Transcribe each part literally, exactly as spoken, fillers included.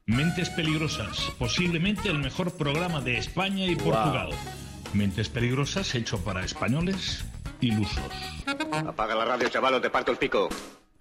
Mentes Peligrosas, posiblemente el mejor programa de España y Portugal. Wow. Mentes Peligrosas hecho para españoles ilusos. Apaga la radio, chaval, o te parto el pico.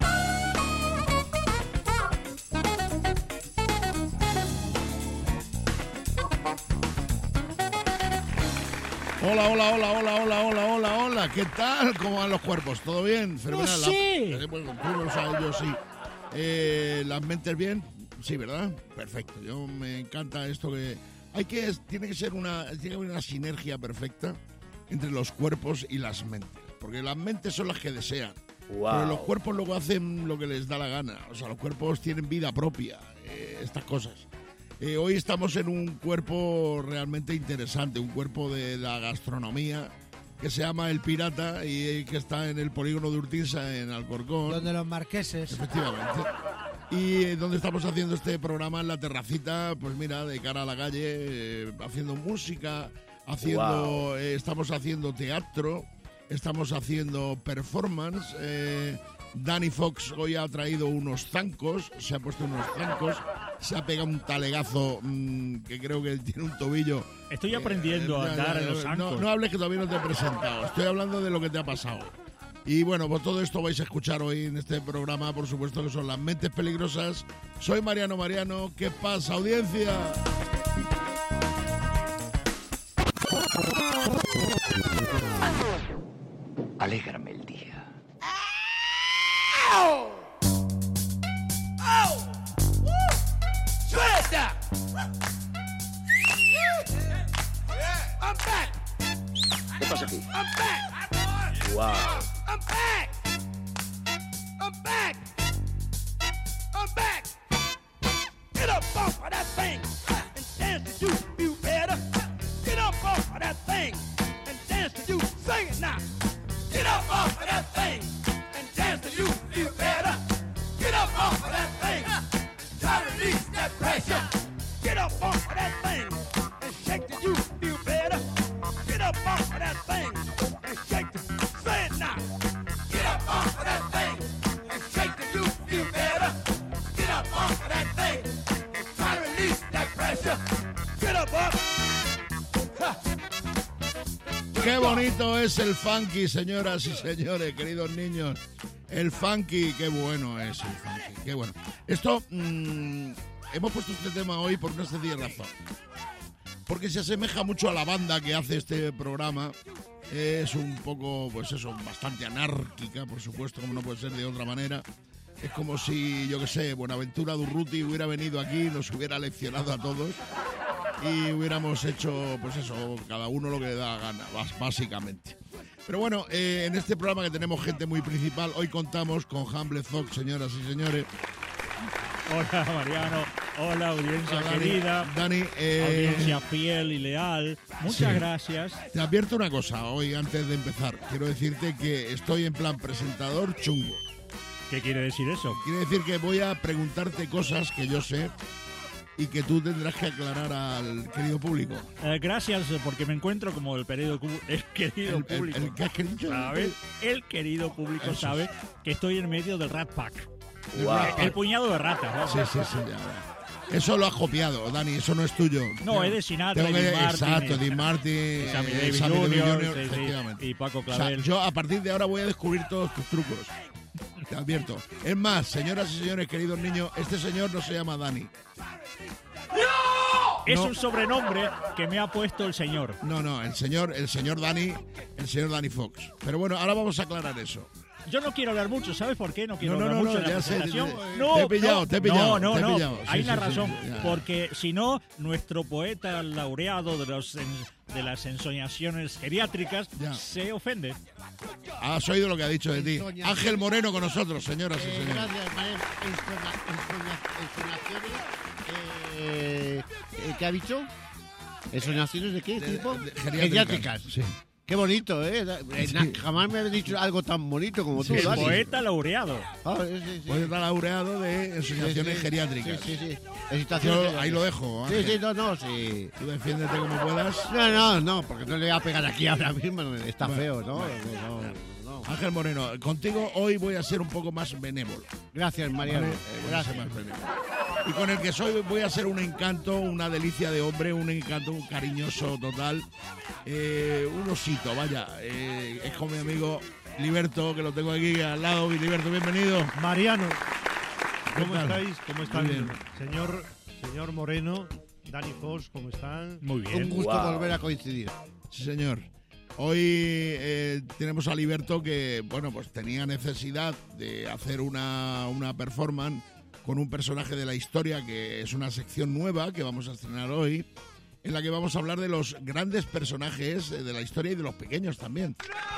Hola, hola, hola, hola, hola, hola, hola, hola. ¿Qué tal? ¿Cómo van los cuerpos? ¿Todo bien? Fenomenal. No sé. La... Bueno, tú lo sabes, yo sí. Eh, ¿Las mentes bien? Sí, ¿verdad? Perfecto. Yo me encanta esto que... Hay que... Tiene que ser una... Tiene que haber una sinergia perfecta entre los cuerpos y las mentes. Porque las mentes son las que desean. Wow. Pero los cuerpos luego hacen lo que les da la gana. O sea, los cuerpos tienen vida propia. Eh, estas cosas. Eh, hoy estamos en un cuerpo realmente interesante, un cuerpo de la gastronomía que se llama El Pirata y que está en el polígono de Urtinsa, en Alcorcón. Donde los marqueses. Efectivamente. Y eh, donde estamos haciendo este programa en la terracita, pues mira, de cara a la calle, eh, haciendo música, haciendo, wow. eh, estamos haciendo teatro, estamos haciendo performance. Eh, Danny Fox hoy ha traído unos zancos, se ha puesto unos zancos, se ha pegado un talegazo mmm, que creo que tiene un tobillo. Estoy aprendiendo eh, a andar ya, ya, en los zancos. No, no hables que todavía no te he presentado, estoy hablando de lo que te ha pasado. Y bueno, pues todo esto vais a escuchar hoy en este programa, por supuesto que son Las Mentes Peligrosas. Soy Mariano Mariano, ¿qué pasa, audiencia? Alégrame el día. Ow! Oh! Woo! Shred that! I'm back! ¿Qué pasa aquí? I'm back! Wow. I'm back! I'm back! I'm back! Get up off of that thing and dance to you, you better. Get up off of that thing and dance to you. Sing it now! Get up off of that thing! You, you better get up off of that thing. Try to release that pressure. Get up off of that thing and shake the you, you better get up off of that thing and shake the. Say it now. Get up off of that thing and shake the you, you better get up off of that thing and try to release that pressure. Get up, up. Qué bonito es el funky, señoras y señores, queridos niños. El funky, qué bueno es el funky, qué bueno. Esto, mmm, hemos puesto este tema hoy por una sencilla razón. Porque se asemeja mucho a la banda que hace este programa. Es un poco, pues eso, bastante anárquica, por supuesto, como no puede ser de otra manera. Es como si, yo qué sé, Buenaventura Durruti hubiera venido aquí y nos hubiera leccionado a todos. Y hubiéramos hecho, pues eso, cada uno lo que le da la gana, básicamente. Pero bueno, eh, en este programa que tenemos gente muy principal, hoy contamos con Hamlet Fox, señoras y señores. Hola, Mariano. Hola, audiencia Hola, Dani, querida. Dani, eh, audiencia fiel y leal. Muchas sí. gracias. Te advierto una cosa hoy, antes de empezar. Quiero decirte que estoy en plan presentador chungo. ¿Qué quiere decir eso? Quiere decir que voy a preguntarte cosas que yo sé y que tú tendrás que aclarar al querido público. Eh, gracias, porque me encuentro como el querido, el querido el, público. El, el, el, querido, ¿Sabe? El querido público Eso sabe es. que estoy en medio del Rat Pack. Wow. El, el puñado de ratas. ¿no? Sí, sí, sí. Ya. Eso lo has copiado, Dani, eso no es tuyo. No, es de Sinatra, Tengo que, Dean Martin. Exacto, Dean Martin, Sammy Davis Sammy Junior, Junior sí, efectivamente. Sí, y Paco Clavel. O sea, yo a partir de ahora voy a descubrir todos tus trucos. Te advierto. Es más, señoras y señores, queridos niños, este señor no se llama Dani. ¡No! Es no. un sobrenombre que me ha puesto el señor. No, no, el señor, el señor Dani, el señor Danny Fox. Pero bueno, ahora vamos a aclarar eso. Yo no quiero hablar mucho, ¿sabes por qué? No quiero no, no, hablar no, mucho no, de la ya sé, presentación. te, no, te he pillado, no, te he pillado. No, no, te he no. pillado. Hay sí, una sí, razón. Sí, porque si no, nuestro poeta laureado de, los, de las ensoñaciones geriátricas ya. se ofende. Has oído lo que ha dicho de ti. Ángel Moreno con nosotros, señoras y eh, señores. Gracias, Manuel. Ensoñaciones. Eh, ¿Qué ha dicho? ¿Ensoñaciones de qué de, tipo? De, de, geriátricas. Geriátricas. Sí. Qué bonito, ¿eh? Sí. Jamás me habías dicho algo tan bonito como tú, sí, Dani. Poeta laureado. Ah, sí, sí. Poeta laureado de ensoñaciones sí, sí. geriátricas. Sí, sí, sí. Yo ahí lo dejo, Ángel. Sí, sí, no, no, sí. Tú defiéndete como puedas. No, no, no, porque no le voy a pegar aquí ahora mismo. Está bueno, feo, ¿no? Bueno, no, no. Ángel Moreno, contigo hoy voy a ser un poco más benévolo. Gracias, Mariano. Vale, eh, gracias, más benévolo. y con el que soy voy a ser un encanto, una delicia de hombre, un encanto, un cariñoso total, eh, un osito, vaya, eh, es con mi amigo Liberto, que lo tengo aquí al lado. Liberto, bienvenido. Mariano, ¿cómo tal? estáis? ¿Cómo están? Muy bien. Señor, señor Moreno, Dani Foss, ¿cómo están? Muy bien. Un gusto Wow. volver a coincidir. Sí, señor. Hoy eh, tenemos a Liberto que, bueno, pues tenía necesidad de hacer una, una performance con un personaje de la historia, que es una sección nueva que vamos a estrenar hoy, en la que vamos a hablar de los grandes personajes de la historia y de los pequeños también.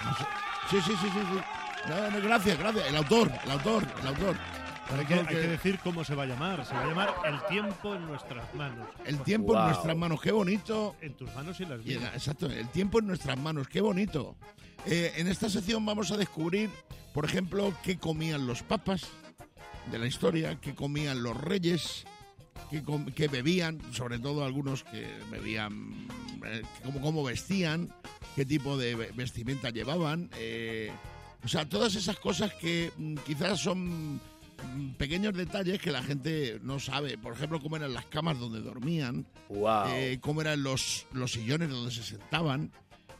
Sí, sí, sí, sí. sí. No, no, gracias, gracias. El autor, el autor, el autor. Hay que, hay que decir cómo se va a llamar. Se va a llamar El tiempo en nuestras manos. El tiempo Wow. en nuestras manos, qué bonito. En tus manos y en las Y en- mías. exacto, el tiempo en nuestras manos, qué bonito. Eh, en esta sección vamos a descubrir, por ejemplo, qué comían los papas de la historia, qué comían los reyes, qué, com- qué bebían, sobre todo algunos que bebían, eh, cómo, cómo vestían, qué tipo de ve- vestimenta llevaban. eh, o sea, todas esas cosas que mm, quizás son mm, pequeños detalles que la gente no sabe. Por ejemplo, cómo eran las camas donde dormían, Wow. eh, cómo eran los, los sillones donde se sentaban,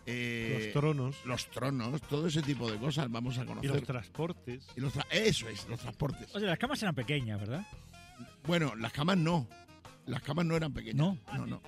eh, Los tronos los tronos, todo ese tipo de cosas vamos a y conocer. los transportes. Y los tra- eso es, los transportes. O sea, las camas eran pequeñas, ¿verdad? Bueno, las camas no. Las camas no eran pequeñas. ¿No? No, no.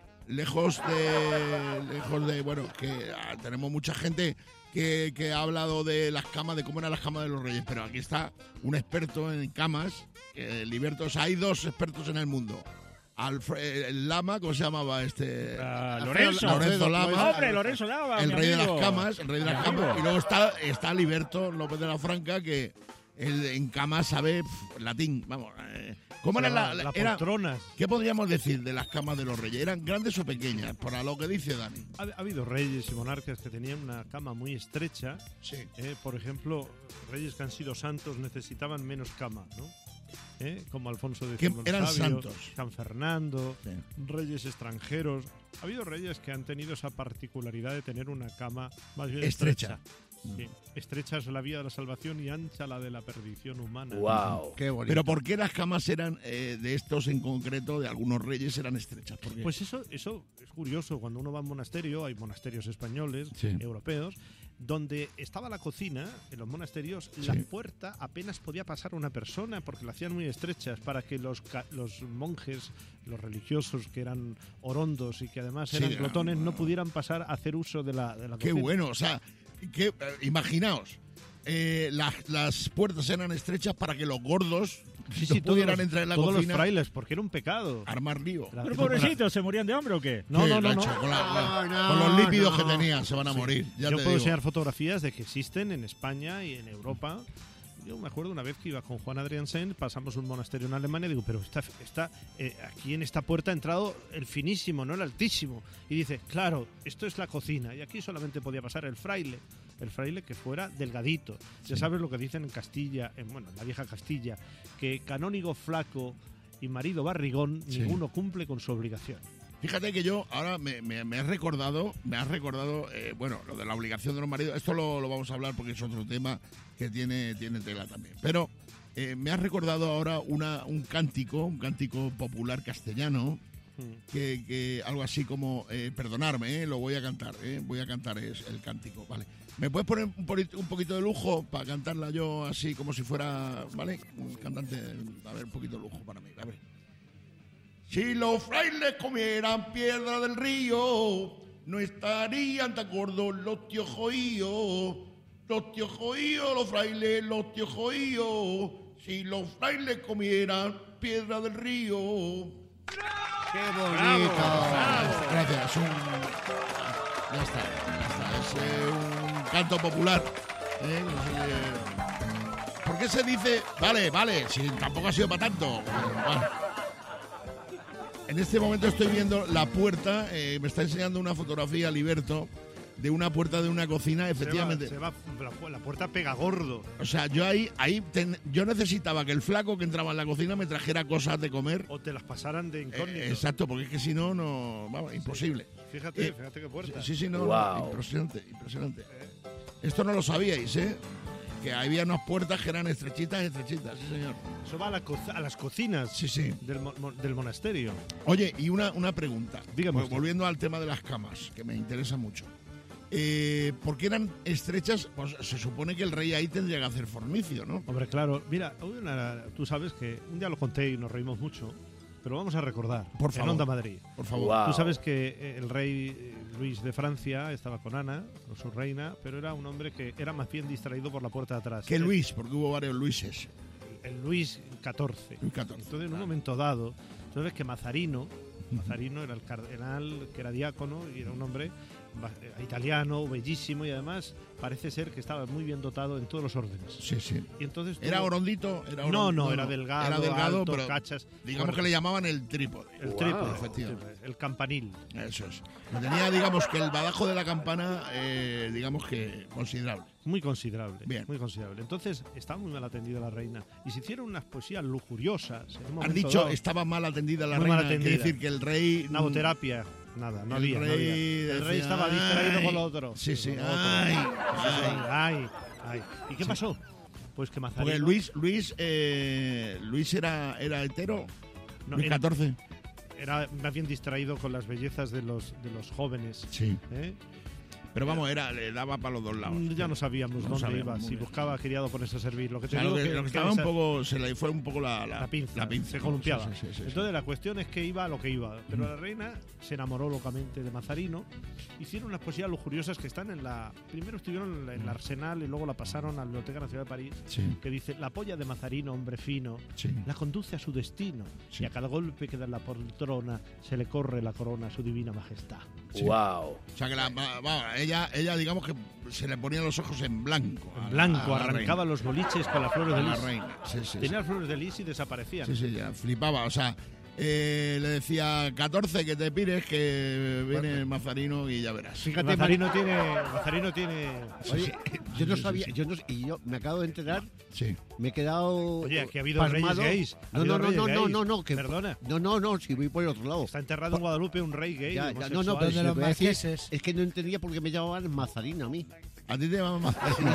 Lejos de. Lejos de. Bueno, que ah, tenemos mucha gente que, que ha hablado de las camas, de cómo eran las camas de los reyes, pero aquí está un experto en camas, eh, Liberto. O sea, hay dos expertos en el mundo. Alfre- el Lama, ¿cómo se llamaba este? Ah, Alfredo- Lorenzo. Lorenzo Lama. Hombre, Lorenzo Lava, El mi rey de las amigo. camas, el rey de las Mi camas. amigo. Y luego está, está Liberto López de la Franca, que él en camas sabe pf, latín. Vamos, eh, ¿cómo era la, la- las era, poltronas. ¿qué podríamos decir de las camas de los reyes? ¿Eran grandes o pequeñas? Por a lo que dice Dani. Ha, ha habido reyes y monarcas que tenían una cama muy estrecha. Sí. eh, por ejemplo, reyes que han sido santos necesitaban menos cama, ¿no? ¿Eh? Como Alfonso X Que el eran Sabio, santos. San Fernando, Sí. reyes extranjeros. Ha habido reyes que han tenido esa particularidad de tener una cama más bien Estrecha. estrecha. Sí. Estrecha es la vía de la salvación y ancha la de la perdición humana. Wow. Qué bonito. Pero ¿por qué las camas eran, eh, de estos en concreto, de algunos reyes, eran estrechas? ¿Por qué? Pues eso, eso es curioso. Cuando uno va a un monasterio, hay monasterios españoles, Sí. europeos, donde estaba la cocina, en los monasterios, la Sí. puerta apenas podía pasar una persona porque la hacían muy estrechas para que los, ca- los monjes, los religiosos que eran orondos y que además Sí, eran eran- glotones, no pudieran pasar a hacer uso de la, de la Qué cocina. bueno, o sea, que, eh, imaginaos, eh, las, las puertas eran estrechas para que los gordos Sí, no sí, todos pudieran los- entrar en la todos cocina los frailes, porque era un pecado. armar lío. La- Pero pobrecitos, ¿se morían de hambre o qué? No, Sí, no, no, Nacho, no. Con, la- con- No, no, con los lípidos no. que tenían se van a Sí. morir. Ya Yo te puedo digo. enseñar fotografías de que existen en España y en Europa. Yo me acuerdo una vez que iba con Juan Adrián Sen, pasamos un monasterio en Alemania y digo, pero está, está eh, aquí en esta puerta ha entrado el finísimo, no el altísimo. Y dice, claro, esto es la cocina y aquí solamente podía pasar el fraile. El fraile que fuera delgadito. Ya sabes lo que dicen en Castilla, en, bueno, en la vieja Castilla, que canónigo flaco y marido barrigón, Sí. ninguno cumple con su obligación. Fíjate que yo ahora me, me, me has recordado, me has recordado, eh, bueno, lo de la obligación de los maridos. Esto lo, lo vamos a hablar porque es otro tema que tiene, tiene tela también. Pero eh, me has recordado ahora una, un cántico, un cántico popular castellano, Mm. que, que algo así como, eh, perdonarme, eh, lo voy a cantar, eh, voy a cantar es el cántico, ¿vale? ¿Me puedes poner un, poli- un poquito de lujo para cantarla yo así como si fuera, ¿vale? Un cantante, a ver, un poquito de lujo para mí, a ver. Si los frailes comieran piedra del río, no estarían tan gordos los tíos joíos. Los tíos joíos, los frailes, los tíos joíos. Si los frailes comieran piedra del río. ¡Qué bonito! Gracias, es un... Ya está, ya está, es eh, un canto popular. ¿eh? No sé, eh, ¿Por qué se dice? Vale, vale, si tampoco ha sido para tanto. Bueno. En este momento estoy viendo la puerta, eh, me está enseñando una fotografía, Liberto, de una puerta de una cocina, efectivamente. Se va, se va- la, la puerta pega gordo. O sea, yo ahí, ahí ten- yo necesitaba que el flaco que entraba en la cocina me trajera cosas de comer. O te las pasaran de Eh, incógnito. exacto, porque es que si no, no, vamos, imposible. Fíjate, Eh, fíjate qué puerta. Sí, sí, no, no, Wow. impresionante, impresionante. Esto no lo sabíais, ¿eh? que había unas puertas que eran estrechitas, estrechitas, sí señor. Eso va a, la co- a las cocinas Sí, sí. del, mo- mo- del monasterio. Oye, y una, una pregunta. Dígame Vol- usted. Volviendo al tema de las camas, que me interesa mucho. Eh, ¿Por qué eran estrechas? Pues se supone que el rey ahí tendría que hacer fornicio, ¿no? Hombre, claro, mira, hay una- tú sabes que un día lo conté y nos reímos mucho, pero vamos a recordar. Por En favor. Onda Madrid. Por favor. Guau. Tú sabes que eh, el rey eh, Luis de Francia estaba con Ana, con su reina, pero era un hombre que era más bien distraído por la puerta de atrás. ¿Qué El- Luis? Porque hubo varios Luises. El Luis catorce. Luis catorce. Entonces, en un momento dado, tú ves que Mazarino, Mazarino era el cardenal, que era diácono y era un hombre ba- eh, italiano, bellísimo, y además parece ser que estaba muy bien dotado en todos los órdenes. Sí, sí. Y entonces ¿Era tuvo- orondito? Era No, orondito, no, era delgado, Era delgado, alto, pero cachas, digamos fuerte. que le llamaban el trípode. El Wow. trípode, Efectivamente. el campanil. Eso es. Que tenía, digamos, que el badajo de la campana, eh, digamos que considerable. Muy considerable. Bien. Muy considerable. Entonces, estaba muy mal atendida la reina. Y se hicieron unas poesías lujuriosas. en un Has momento dicho, dado. estaba mal atendida la Muy reina. mal atendida. Quiere decir que el rey... Naboterapia. Nada, no el había, no rey había. El rey decía, estaba distraído "Ay". con lo otro. Sí, sí. Con lo otro. Ay, Sí, sí. ay. Ay, ay. ¿Y qué pasó? Pues que Mazarino... Porque Luis, Luis, eh, Luis era, era hetero. no, Luis era, catorce. era más bien distraído con las bellezas de los, de los jóvenes. Sí. ¿eh? Pero vamos, era, le daba para los dos lados. Mm, Ya no sabíamos No dónde sabíamos iba. muy Si bien. buscaba, quería ponerse a servir. Lo que O te sea, lo digo que, que, lo que que estaba un esa- poco, se le fue un poco la, la, la pinza, la pinza. se columpiaba. Sí, sí, sí, sí, sí. Entonces la cuestión es que iba a lo que iba. Pero la reina se enamoró locamente de Mazarino. Hicieron unas poesías lujuriosas que están en la... Primero estuvieron en la- en el Arsenal y luego la pasaron a la Biblioteca Nacional de París, Sí, que dice: la polla de Mazarino, hombre fino, sí. la conduce a su destino, Sí. y a cada golpe que da en la poltrona se le corre la corona a su divina majestad. Sí. Wow. O sea que la, va- va, ella, ella, digamos que se le ponían los ojos en blanco. a En la- blanco, a la arrancaba reina. los boliches con las flores A de la lis. reina. Sí, sí, Tenía sí. las flores de lis y desaparecían. Sí, sí, ya flipaba. O sea, eh, le decía catorce que te pires, que viene Mazarino y ya verás. Fíjate, Mazarino tiene, Mazarino tiene... Oye, yo no Sí, sí, sabía, sí. yo no, y yo me acabo de enterar, Sí. me he quedado. Oye, que ha habido pasmado. reyes gays. Ha No, no, habido no, reyes no, no, gays. no, no, que Perdona. No, no, no, si voy por el otro lado. Está enterrado en Guadalupe un rey gay. Ya, ya, homosexual. no, no, pero de si los lo que voy a decir marqueses. es que no entendía por qué me llamaban Mazarino a mí. A ti te llaman Mazarino.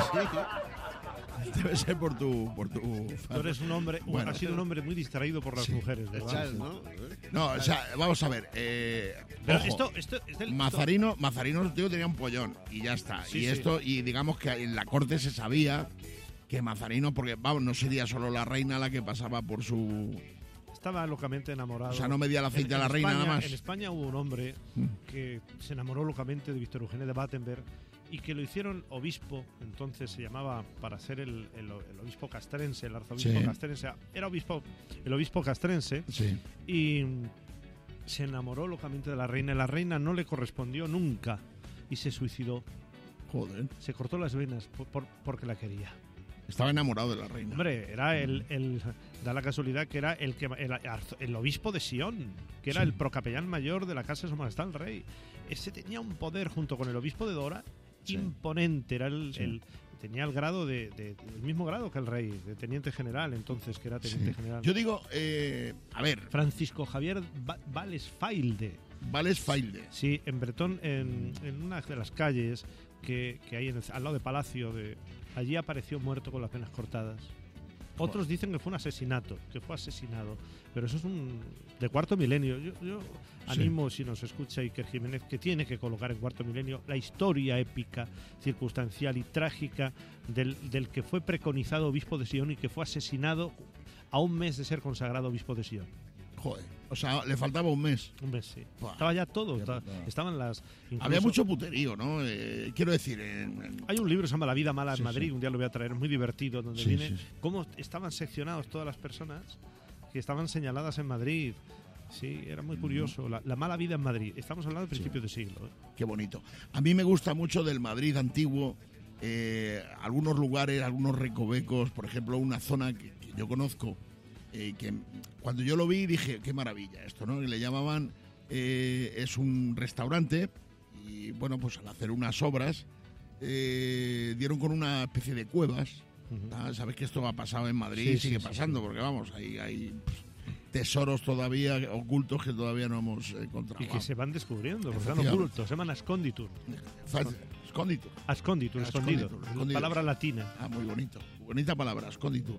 Debe ser por tu... Por tu Tú eres un hombre, un- Bueno. has sido un hombre muy distraído por las Sí. mujeres, ¿verdad? ¿Sabes, no? No, o sea, vamos a ver. Eh, Pero ojo, esto, esto, es del- Mazarino, Mazarino, tío, tenía un pollón y ya está. Sí, y sí. esto, y digamos que en la corte se sabía que Mazarino, porque vamos, no sería solo la reina la que pasaba por su... esto estaba locamente enamorado. O sea, no medía el aceite En- a la en reina España- nada más. En España hubo un hombre Mm. que se enamoró locamente de Víctor Eugenio de Battenberg y que lo hicieron obispo, entonces se llamaba, para ser el, el- el obispo castrense, el arzobispo Sí. castrense, era obispo, el obispo castrense, Sí. y se enamoró locamente de la reina. La reina no le correspondió nunca y se suicidó. Joder. Se cortó las venas por- por- porque la quería. Estaba enamorado de la reina. Hombre, era el, el- da la casualidad que era el que el, arzo- el obispo de Sion, que era Sí. el procapellán mayor de la casa de Su Majestad el Rey. Ese tenía un poder junto con el obispo de Dora Sí. imponente. Era el, Sí. el- tenía el grado de, de- el mismo grado que el rey, de teniente general, entonces que era teniente Sí. general. Yo digo, eh, a ver, Francisco Javier Va- Vales Failde. Vales Failde. Sí, en Bretón, en, en una de las calles que, que hay en el- al lado de Palacio, de, allí apareció muerto con las venas cortadas. Otros dicen que fue un asesinato, que fue asesinado, pero eso es un de cuarto milenio. Yo, yo animo, si nos escucha Iker Jiménez, que tiene que colocar en cuarto milenio la historia épica, circunstancial y trágica del, del que fue preconizado obispo de Sion y que fue asesinado a un mes de ser consagrado obispo de Sion. Joder. O sea, le faltaba un mes. Un mes, sí. Buah. Estaba ya todo. Qué estaba- putada. estaban las. Había incluso- mucho puterío, ¿no? Eh, quiero decir, en- en- Hay un libro que se llama La vida mala Sí, en Madrid, sí. un día lo voy a traer, es muy divertido, donde Sí, viene sí, sí. cómo estaban seccionados todas las personas que estaban señaladas en Madrid. Sí, era muy curioso. La, la mala vida en Madrid. Estamos hablando de principios de siglo. ¿eh? qué bonito. A mí me gusta mucho del Madrid antiguo, eh, algunos lugares, algunos recovecos, por ejemplo, una zona que, que yo conozco, eh, que cuando yo lo vi dije, qué maravilla esto, ¿no? Y le llamaban, eh, es un restaurante, y bueno, pues al hacer unas obras, eh, dieron con una especie de cuevas. Ujú. Ah, Sabes que esto ha pasado en Madrid Sí, y sigue sí, sí, pasando, porque vamos, hay, hay pff, tesoros todavía ocultos que todavía no hemos encontrado. Y que se van descubriendo, porque están Efectivamente. ocultos, se llaman esconditur. Fa- Asconditur. Asconditur, escondido. Asconditur, escondido. Palabra latina. Ah, muy bonito. Bonita palabra, Asconditur.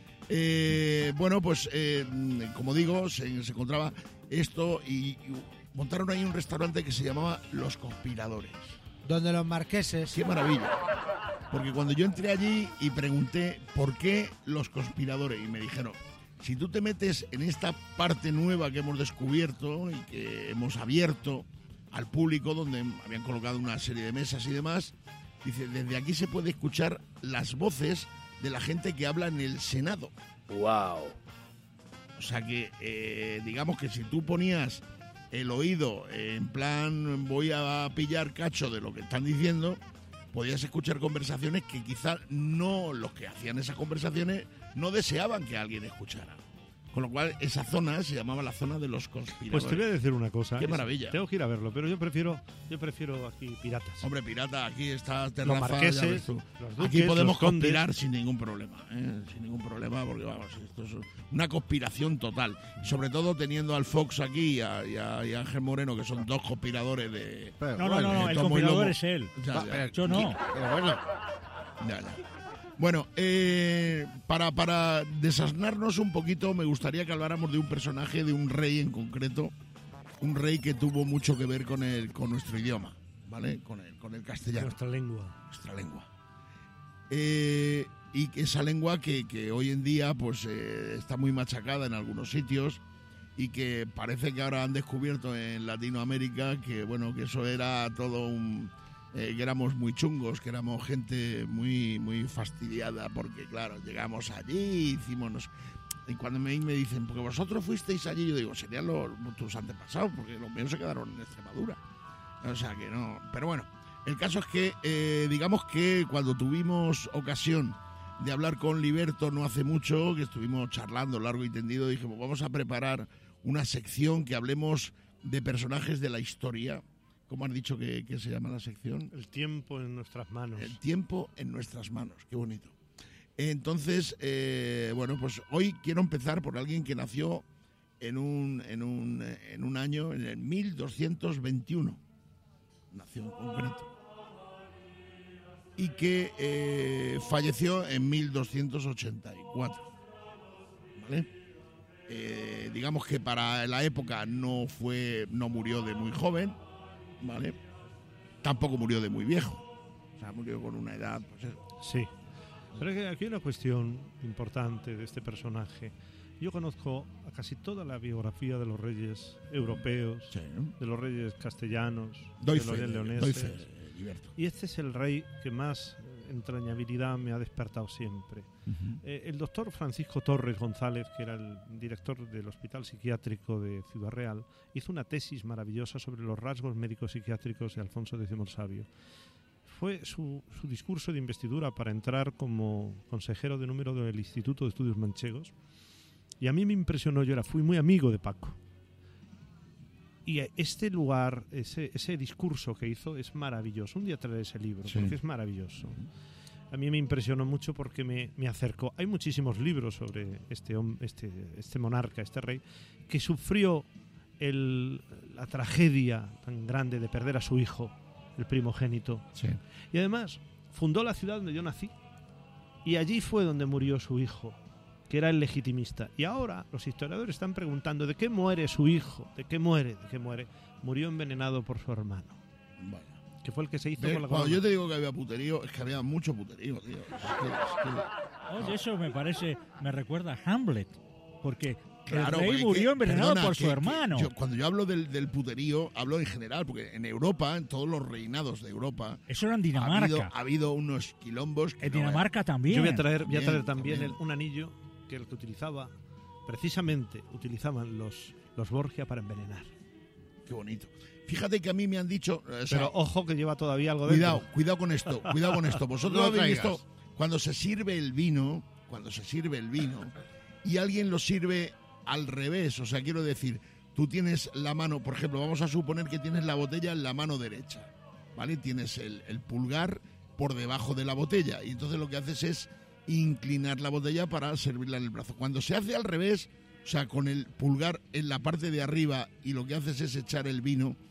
Eh, bueno, pues eh, como digo, se, se encontraba esto y, y montaron ahí un restaurante que se llamaba Los Conspiradores. Donde los marqueses... ¡Qué maravilla! Porque cuando yo entré allí y pregunté por qué Los Conspiradores, y me dijeron, si tú te metes en esta parte nueva que hemos descubierto y que hemos abierto al público, donde habían colocado una serie de mesas y demás, dice, desde aquí se puede escuchar las voces de la gente que habla en el Senado. ¡Wow! O sea que, eh, digamos que si tú ponías el oído en plan voy a pillar cacho de lo que están diciendo, podías escuchar conversaciones que quizás no, los que hacían esas conversaciones no deseaban que alguien escuchara. Con lo cual, esa zona se llamaba la zona de los conspiradores. Pues te voy a decir una cosa. ¡Qué es, maravilla! Tengo que ir a verlo, pero yo prefiero yo prefiero aquí piratas. Hombre, pirata, aquí está terraza, Los marqueses, ya ves tú. los duques, Aquí podemos los condes. conspirar sin ningún problema, ¿eh? Sin ningún problema, porque vamos, esto es una conspiración total. Sobre todo teniendo al Fox aquí y a, y a, y a Ángel Moreno, que son dos conspiradores de... No, no, no, no, el Tomo y conspirador Lomo. es él. Ya, ya. Yo no. Pero bueno, Ya, ya. Bueno, eh, para, para desasnarnos un poquito, me gustaría que habláramos de un personaje, de un rey en concreto, un rey que tuvo mucho que ver con el, con nuestro idioma, ¿vale? Con el, con el castellano, Nuestra lengua. nuestra lengua. Eh, y esa lengua que, que hoy en día pues eh, está muy machacada en algunos sitios y que parece que ahora han descubierto en Latinoamérica que, bueno, que eso era todo un... Eh, que éramos muy chungos, que éramos gente muy muy fastidiada, porque claro, llegamos allí, hicimos... Nos... Y cuando me, me dicen, porque vosotros fuisteis allí, yo digo, serían los, tus antepasados, porque los míos se quedaron en Extremadura. O sea que no... Pero bueno, el caso es que, eh, digamos que cuando tuvimos ocasión de hablar con Liberto no hace mucho, que estuvimos charlando largo y tendido, dijimos, vamos a preparar una sección que hablemos de personajes de la historia. ¿Cómo has dicho que, que se llama la sección? El tiempo en nuestras manos. El tiempo en nuestras manos, qué bonito. Entonces, eh, bueno, pues hoy quiero empezar por alguien que nació en un, en un, en un año, en el mil doscientos veintiuno, nació en concreto, y que eh, falleció en mil doscientos ochenta y cuatro, ¿vale? Eh, digamos que para la época no fue, no murió de muy joven, ¿vale? Tampoco murió de muy viejo. O sea, murió con una edad, pues eso. Sí. Pero es que aquí hay una cuestión importante de este personaje. Yo conozco a casi toda la biografía de los reyes europeos, Sí. de los reyes castellanos, Doy de los fe, reyes doy leoneses. fe, Liberto. Y este es el rey que más entrañabilidad me ha despertado siempre. Uh-huh. Eh, el doctor Francisco Torres González, que era el director del Hospital Psiquiátrico de Ciudad Real, hizo una tesis maravillosa sobre los rasgos médicos psiquiátricos de Alfonso X el Sabio. Fue su, su discurso de investidura para entrar como consejero de número del Instituto de Estudios Manchegos. Y a mí me impresionó, yo era, fui muy amigo de Paco. Y este lugar, ese, ese discurso que hizo es maravilloso. Un día traeré ese libro, Sí. porque es maravilloso. A mí me impresionó mucho porque me, me acercó. Hay muchísimos libros sobre este, hom- este, este monarca, este rey, que sufrió el, la tragedia tan grande de perder a su hijo, el primogénito. Sí. Y además fundó la ciudad donde yo nací. Y allí fue donde murió su hijo, que era el legitimista. Y ahora los historiadores están preguntando ¿de qué muere su hijo? ¿De qué muere? ¿De qué muere? Murió envenenado por su hermano, Vaya. que fue el que se hizo Ve, con la Cuando corona. yo te digo que había puterío, es que había mucho puterío, tío. Es que- es que- Oye, eso me parece, me recuerda a Hamlet, porque Claro, el rey porque murió que- envenenado perdona, por que- su hermano. que yo- cuando yo hablo del, del puterío, hablo en general, porque en Europa, en todos los reinados de Europa, Eso era en ha Dinamarca. habido, ha habido unos quilombos que en no, Dinamarca también. Yo voy a traer, voy a También, traer también, también. el- un anillo que el que utilizaba, precisamente utilizaban los, los Borgia para envenenar. eh, Qué bonito. Fíjate que a mí me han dicho... o sea, Pero ojo que lleva todavía algo cuidado, dentro. cuidado con esto, cuidado con esto. Vosotros No lo habéis traigas. visto cuando se sirve el vino, cuando se sirve el vino, y alguien lo sirve al revés. O sea, quiero decir, tú tienes la mano, por ejemplo, vamos a suponer que tienes la botella en la mano derecha, ¿vale? Tienes el, el pulgar por debajo de la botella, y entonces lo que haces es inclinar la botella para servirla en el brazo. Cuando se hace al revés, o sea, con el pulgar en la parte de arriba y lo que haces es echar el vino,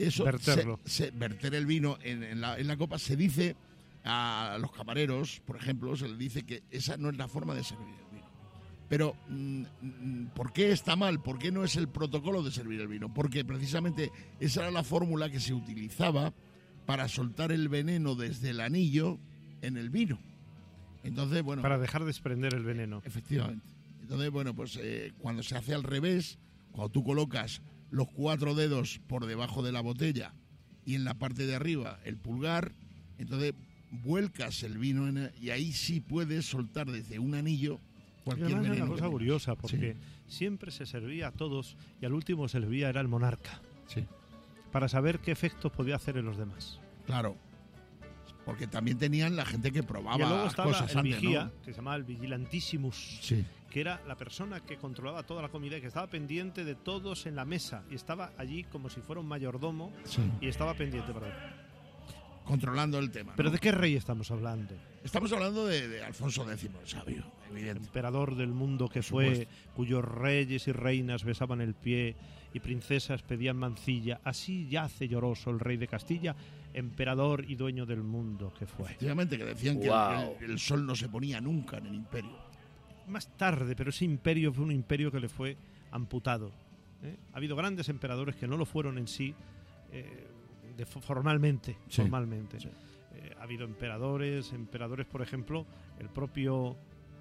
eso, Verterlo. se- se- verter el vino en, en la, en la copa, se dice a los camareros, por ejemplo, se les dice que esa no es la forma de servir el vino. Pero, mm, mm, ¿por qué está mal? ¿Por qué no es el protocolo de servir el vino? Porque precisamente esa era la fórmula que se utilizaba para soltar el veneno desde el anillo en el vino. Entonces, bueno... Para dejar desprender el veneno. Efectivamente. Entonces, bueno, pues eh, cuando se hace al revés, cuando tú colocas los cuatro dedos por debajo de la botella y en la parte de arriba el pulgar, entonces vuelcas el vino en el- y ahí sí puedes soltar desde un anillo Y cualquier además era veneno. una cosa que tengas. curiosa, porque siempre se servía a todos y al último se servía era el monarca, Sí, para saber qué efectos podía hacer en los demás. claro. Porque también tenían la gente que probaba y luego estaba cosas el antes, vigía, ¿no? que se llamaba el vigilantissimus, Sí. que era la persona que controlaba toda la comida y que estaba pendiente de todos en la mesa y estaba allí como si fuera un mayordomo Sí. y estaba pendiente para él. Controlando el tema. ¿Pero ¿no? de qué rey estamos hablando? Estamos hablando de, de Alfonso X el Sabio, evidente. Emperador del mundo que Por fue, supuesto. cuyos reyes y reinas besaban el pie y princesas pedían mancilla. Así yace lloroso el rey de Castilla, emperador y dueño del mundo que fue. Efectivamente, que decían que Wow. el, el sol no se ponía nunca en el imperio. Más tarde, pero ese imperio fue un imperio que le fue amputado. ¿eh? Ha habido grandes emperadores que no lo fueron en sí, eh, de, formalmente. Sí, formalmente. sí. Eh, ha habido emperadores, emperadores, por ejemplo, el propio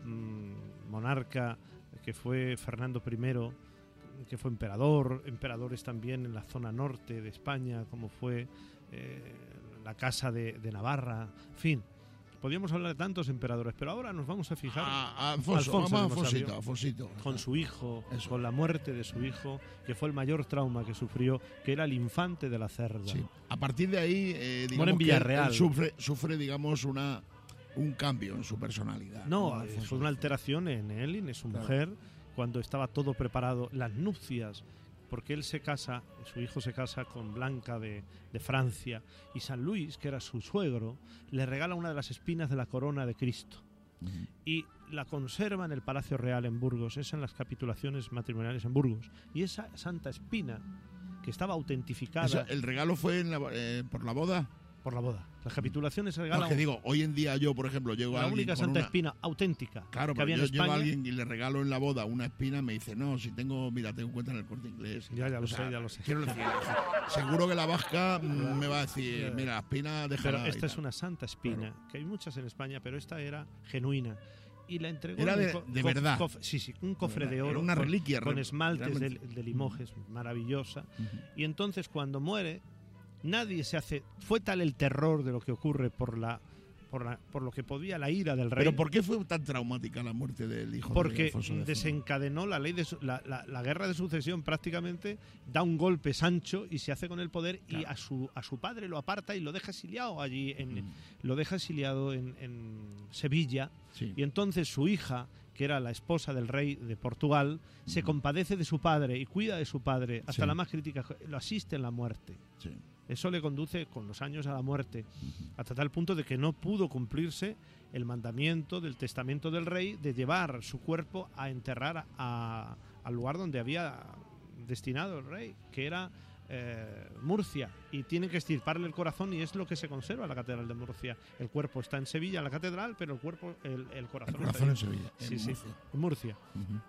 mm, monarca que fue Fernando primero, que fue emperador, emperadores también en la zona norte de España, como fue eh, la Casa de, de Navarra, en fin. Podríamos hablar de tantos emperadores, pero ahora nos vamos a fijar A, a Alfonso, Alfonso vamos a hemos Alfonsito, sabido. Alfonsito. con su hijo, Eso. con la muerte de su hijo, que fue el mayor trauma que sufrió, que era el infante de la Cerda. Sí. A partir de ahí, eh, digamos Muere en que Villarreal. él sufre, sufre, digamos, una un cambio en su personalidad. No, Alfonso. fue una alteración en él y en su Claro. mujer cuando estaba todo preparado, las nupcias, porque él se casa, su hijo se casa con Blanca de, de Francia, y San Luis, que era su suegro, le regala una de las espinas de la corona de Cristo. Ujú. Y la conserva en el Palacio Real en Burgos, es en las capitulaciones matrimoniales en Burgos. Y esa santa espina, que estaba autentificada Eso, ¿el regalo fue en la- eh, por la boda? por la boda. Las capitulaciones se No, regalan es que digo, hoy en día yo, por ejemplo, llego a la alguien única con santa una... espina auténtica Claro, que pero había yo en llego a España. alguien y le regalo en la boda una espina, me dice, no, si tengo, mira, tengo cuenta en el Corte Inglés. Ya, ya lo O sea, sé, ya lo sé. Quiero decir, seguro que la vasca mm, me va a decir, Ya. mira, la espina, Pero déjala. y esta es tal. una santa espina, que hay muchas en España, pero esta era genuina. Y la entregó Era en un de- co- de co- verdad. cof- sí, sí, un cofre verdad. de oro. Era una con- reliquia, Con re- esmaltes de, realmente. de limojes, maravillosa. Ujú. Y entonces cuando muere, nadie se hace... Fue tal el terror de lo que ocurre por la por, la, por lo que podía la ira del rey. Pero ¿por qué fue tan traumática la muerte del hijo de Porque Alfonso X? desencadenó la ley de su- la, la- la guerra de sucesión, prácticamente da un golpe Sancho y se hace con el poder y Claro. a su a su padre lo aparta y lo deja exiliado allí en Mm. lo deja exiliado en, en Sevilla. Sí. Y entonces su hija, que era la esposa del rey de Portugal, se compadece de su padre y cuida de su padre hasta Sí. la más crítica, lo asiste en la muerte. Sí. Eso le conduce con los años a la muerte, hasta tal punto de que no pudo cumplirse el mandamiento del testamento del rey de llevar su cuerpo a enterrar a- al lugar donde había destinado el rey, que era eh, Murcia, y tienen que estirparle el corazón y es lo que se conserva en la catedral de Murcia. El cuerpo está en Sevilla, en la catedral, pero el cuerpo, el, el corazón, El corazón en está Sevilla. Sí, en sí. Murcia. en Murcia. Ujú.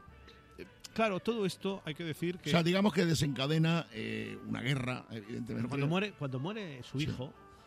Claro, todo esto hay que decir que O sea, digamos que desencadena eh, una guerra, evidentemente. pero cuando muere, cuando muere su Sí. hijo,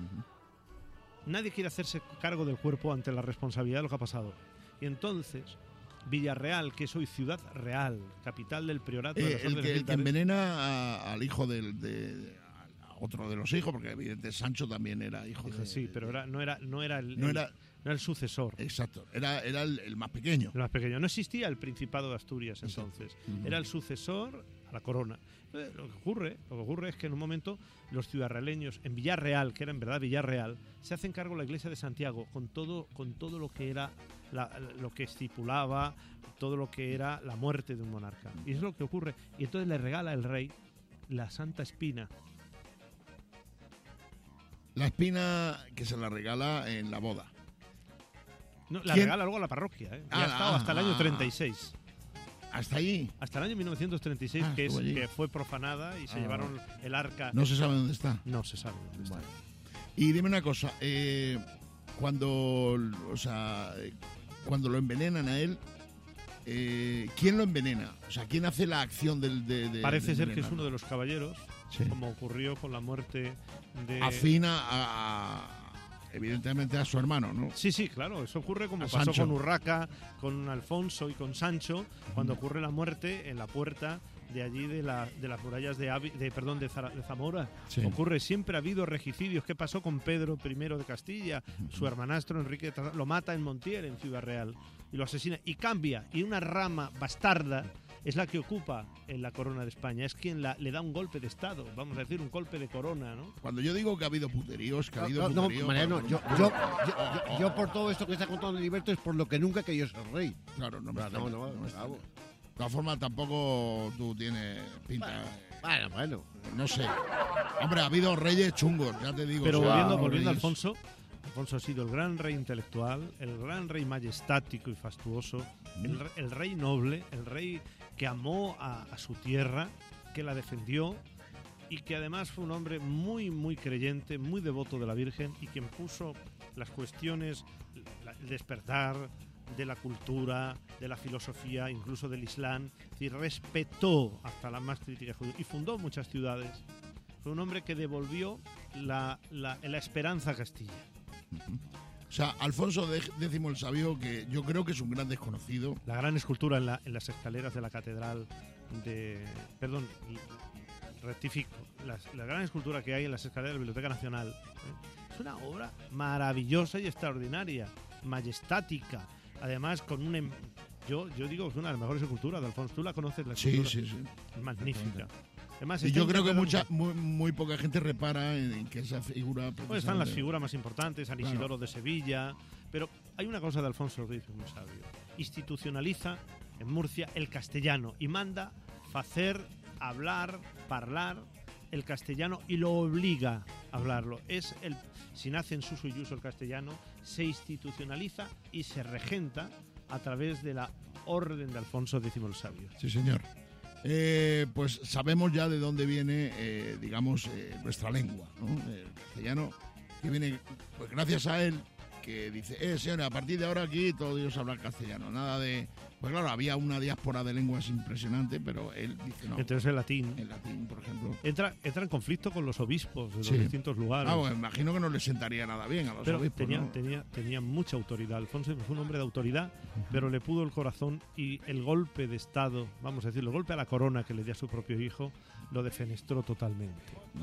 Ujú. nadie quiere hacerse cargo del cuerpo ante la responsabilidad de lo que ha pasado. Y entonces, Villarreal, que es hoy ciudad real, capital del priorato de Eh, las el, órdenes que, el que militares, envenena a- al hijo del, de, de- a otro de los hijos, porque evidentemente Sancho también era hijo de... sí, pero era, no era, no era el, No el- era- no era el sucesor. Exacto, era, era el, el más pequeño. El más pequeño. No existía el Principado de Asturias entonces. Ujú. Era el sucesor a la corona. Eh, Lo que ocurre, lo que ocurre es que en un momento los ciudadrealeños en Villarreal, que era en verdad Villarreal, se hacen cargo de la iglesia de Santiago con todo, con todo lo que era la- lo que estipulaba, todo lo que era la muerte de un monarca. Y es lo que ocurre. Y entonces le regala el rey la Santa Espina. La espina que se la regala en la boda. No, la ¿Quién? regala luego a la parroquia. ¿eh? Y Ah, ha estado ah, hasta el año ah. treinta y seis. ¿Hasta ahí? Hasta el año mil novecientos treinta y seis, Ah, que, es, estuvo allí. que fue profanada y se Ah. llevaron el arca. No se sabe dónde está. No se sabe dónde está. Bueno. Y dime una cosa, eh, cuando, o sea, eh, cuando lo envenenan a él, eh, ¿quién lo envenena? O sea, ¿quién hace la acción del de, de Parece de ser que es envenenarlo? uno de los caballeros, Sí. como ocurrió con la muerte de... Afina a, a- evidentemente a su hermano, ¿no? Sí, sí, claro, eso ocurre como A pasó Sancho. con Urraca, con Alfonso y con Sancho, cuando ocurre la muerte en la puerta de allí de, la, de las murallas de, Avi- de perdón de, Zara- de Zamora. Sí. Ocurre, siempre ha habido regicidios. ¿Qué pasó con Pedro I de Castilla? Su hermanastro Enrique de Tarazona lo mata en Montiel, en Ciudad Real, y lo asesina y cambia, y una rama bastarda es la que ocupa en la corona de España, es quien la, le da un golpe de estado, vamos a decir, un golpe de corona, ¿no? Cuando yo digo que ha habido puteríos, que ha No, habido no, no, puterío, Mariano, pero- yo, yo, yo, yo- yo por todo esto que está contando Heriberto es por lo que nunca querido ser rey. Claro, no me No, extraña, no, no me extraña. bravo. De todas formas, tampoco tú tienes pinta... Bueno, bueno. No sé. Hombre, ha habido reyes chungos, ya te digo. Pero o sea, volviendo, los volviendo a reyes- Alfonso, Alfonso ha sido el gran rey intelectual, el gran rey majestático y fastuoso, el, re- el rey noble, el rey que amó a, a su tierra, que la defendió y que además fue un hombre muy, muy creyente, muy devoto de la Virgen y quien puso las cuestiones, la- el despertar de la cultura, de la filosofía, incluso del Islam, y respetó hasta la más crítica judía y fundó muchas ciudades. Fue un hombre que devolvió la, la, la esperanza a Castilla. O sea, Alfonso X el Sabio, que yo creo que es un gran desconocido. La gran escultura en, la- en las escaleras de la catedral de... Perdón, rectifico. Las- la gran escultura que hay en las escaleras de la Biblioteca Nacional, ¿eh? Es una obra maravillosa y extraordinaria, majestática. Además, con un... em- Yo, yo digo que es una de las mejores esculturas de Alfonso. ¿Tú la conoces? La Sí, escultura? sí, sí. Es magnífica. Además, Y está yo creo que interpretada- mucha, muy, muy poca gente repara en, en que esa figura... Pues están las precisamente- figuras más importantes, San Claro. Isidoro de Sevilla, pero hay una cosa de Alfonso Ruiz muy sabio. Institucionaliza en Murcia el castellano y manda hacer, hablar, parlar el castellano y lo obliga a hablarlo. Es el, si nace en Suso y Uso el castellano, se institucionaliza y se regenta a través de la orden de Alfonso X el Sabio. Sí, señor. Eh, pues sabemos ya de dónde viene, eh, digamos, eh, nuestra lengua, ¿no? El castellano, que viene, pues gracias a él, que dice, eh, señores, a partir de ahora aquí todos ellos hablan castellano. Nada de... Pues claro, había una diáspora de lenguas impresionante, pero él dice no. Entonces el latín El latín, por ejemplo. entra, entra en conflicto con los obispos de los Sí. distintos lugares. Ah, bueno, imagino que no le sentaría nada bien a los Pero obispos, tenía, ¿no? tenía, tenía mucha autoridad. Alfonso fue un hombre de autoridad, pero le pudo el corazón y el golpe de Estado, vamos a decirlo, el golpe a la corona que le dio a su propio hijo, lo defenestró totalmente.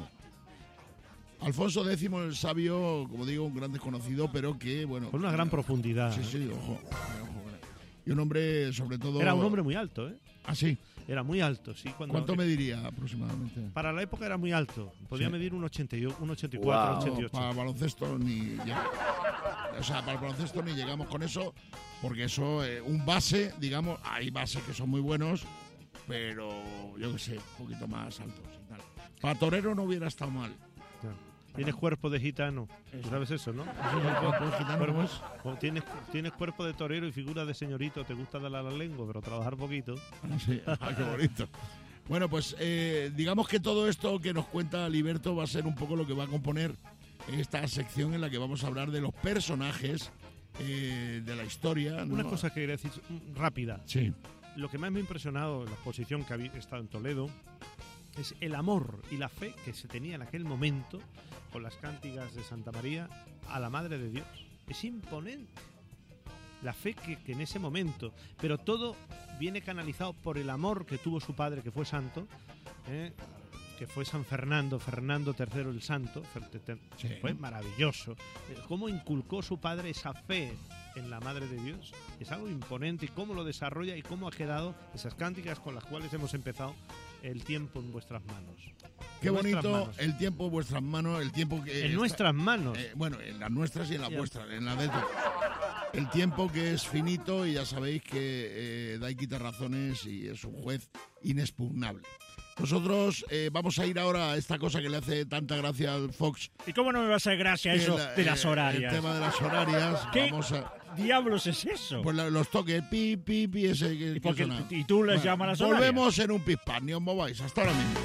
Alfonso X el Sabio, como digo, un gran desconocido, pero que, bueno... Con una gran profundidad. Sí, sí, ojo. ojo. Y un hombre, sobre todo... Era un hombre muy alto, ¿eh? Ah, sí. Era muy alto, sí. Cuando, ¿Cuánto mediría aproximadamente? Para la época era muy alto. Podía Sí. medir un ochenta y un ochenta y cuatro, Wow. ochenta y No, ocho. para el baloncesto ni llega- o sea, para el baloncesto ni llegamos con eso, porque eso, eh, un base, digamos, hay bases que son muy buenos, pero yo qué sé, un poquito más altos y tal. Para torero no hubiera estado mal. Tienes cuerpo de gitano. ¿Tú sabes eso, no? Pues, gitano, Cuerpo- pues. o tienes, tienes cuerpo de torero y figura de señorito. Te gusta darle a la lengua, pero trabajar poquito. Ah, sí. Ah, qué bonito. Bueno, pues eh, digamos que todo esto que nos cuenta Liberto va a ser un poco lo que va a componer esta sección en la que vamos a hablar de los personajes eh, de la historia, ¿no? Una cosa que quería decir mm, rápida. Sí. Lo que más me ha impresionado en la exposición que había estado en Toledo es el amor y la fe que se tenía en aquel momento con las cántigas de Santa María a la Madre de Dios. Es imponente la fe que, que en ese momento, pero todo viene canalizado por el amor que tuvo su padre, que fue santo, ¿eh? que fue San Fernando, Fernando tercero el Santo, Sí. fue maravilloso. Eh, Cómo inculcó su padre esa fe en la Madre de Dios, es algo imponente, y cómo lo desarrolla y cómo ha quedado esas cánticas con las cuales hemos empezado el tiempo en vuestras manos. Qué En nuestras bonito manos. el tiempo en vuestras manos, el tiempo que... En está- nuestras manos. eh, bueno, en las nuestras y en las Ya. vuestras, en las de todos. El tiempo que es finito y ya sabéis que eh, Dai quita razones y es un juez inexpugnable. Nosotros eh, vamos a ir ahora a esta cosa que le hace tanta gracia al Fox. ¿Y cómo no me va a hacer gracia eso el, de las eh, horarias? El tema de las horarias. ¿Qué Vamos a, diablos es eso? pues la- los toques, pi, pi, pi, ese que, ¿Y, que por qué- suena. y tú les Bueno, llamas las volvemos horarias? en un pispán, ni os mováis. Hasta ahora mismo.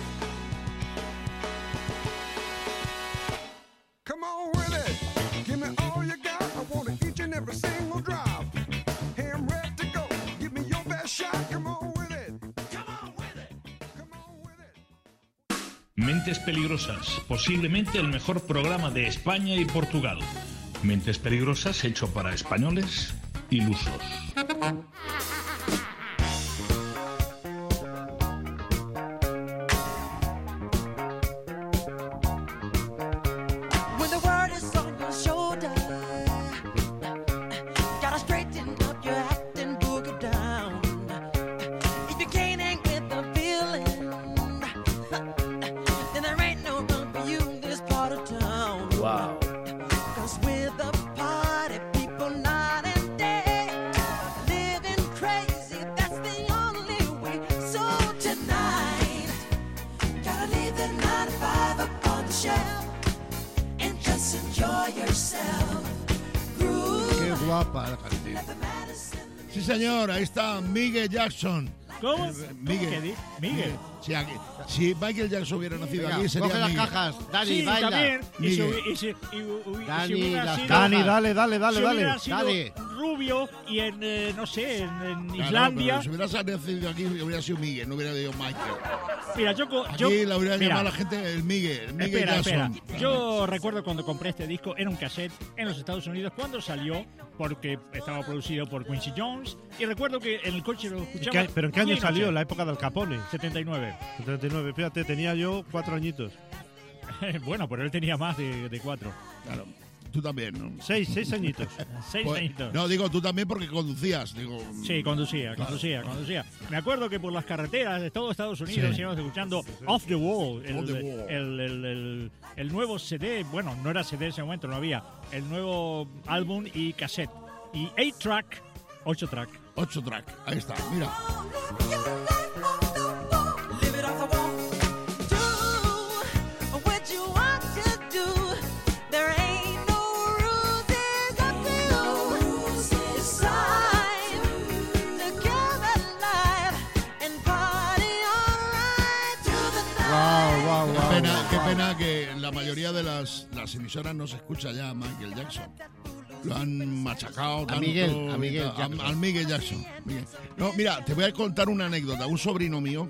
Come on with it. Give me all you got. I want each and every single drop. Hey, I'm ready to go. Give me your best shot. Come on with it. Come on with it. Come on with it. Mentes Peligrosas, posiblemente el mejor programa de España y Portugal. Mentes Peligrosas hecho para españoles ilusos. When the world is on your shoulder, gotta straighten up your act and boogie down. If you can't hang with the feeling, then there ain't no room for you in this part of town. Wow. Cause we're the party people night and day, living crazy, that's the only way. So tonight, gotta leave the nine to five up on the shelf. And just enjoy yourself. Qué Groove. guapa la canción. Let the medicine Sí, señor, ahí está Miguel Jackson. ¿Cómo? Eh, ¿Cómo Miguel. que di- Miguel. Si, aquí- si Michael Jackson hubiera nacido Venga, aquí, sería coge las Miguel. cajas, Dani, Sí, baila. también. Y si, Miguel. hubi- y si- y hu- hubi- y Dani, si hubiera las sido, Dani, dale, dale, dale, si hubiera dale. sido Dale. rubio y en, eh, no sé, en, en Claro, Islandia. pero si hubiera nacido aquí, hubiera sido Miguel, no hubiera sido Michael. Mira, yo, co- Aquí yo la hubiera mira, llamado la gente el Miguel, el Miguel espera, espera. Jackson. Yo recuerdo cuando compré este disco, era un cassette en los Estados Unidos cuando salió, porque estaba producido por Quincy Jones. Y recuerdo que en el coche lo ¿En escuchaba. qué- ¿Pero en qué año día y noche. salió? La época del Capone. setenta y nueve. setenta y nueve. Fíjate, tenía yo cuatro añitos. Bueno, pero él tenía más de, de cuatro. Claro, tú también, ¿no? Seis, seis añitos. Seis Pues, añitos. no, digo tú también porque conducías. Digo, Sí, conducía, conducía, conducía. Me acuerdo que por las carreteras de todo Estados Unidos Sí. íbamos escuchando Off the Wall, el, Off the Wall. el- el- el- el nuevo C D, bueno, no era C D en ese momento, no había, el nuevo álbum y cassette. Y eight track, ocho track. ocho track, ahí está, mira. live it off the wall. Do what you want to do. There ain't no rules, it's up to you. It's time to come alive and party alright to the night. Wow, wow, Qué wow. pena, qué pena que la mayoría de las, las emisoras no se escucha ya a Michael Jackson. Lo han machacado tanto. Miguel, a y Miguel tal, Jackson. al Miguel Jackson. Miguel. No, mira, te voy a contar una anécdota. Un sobrino mío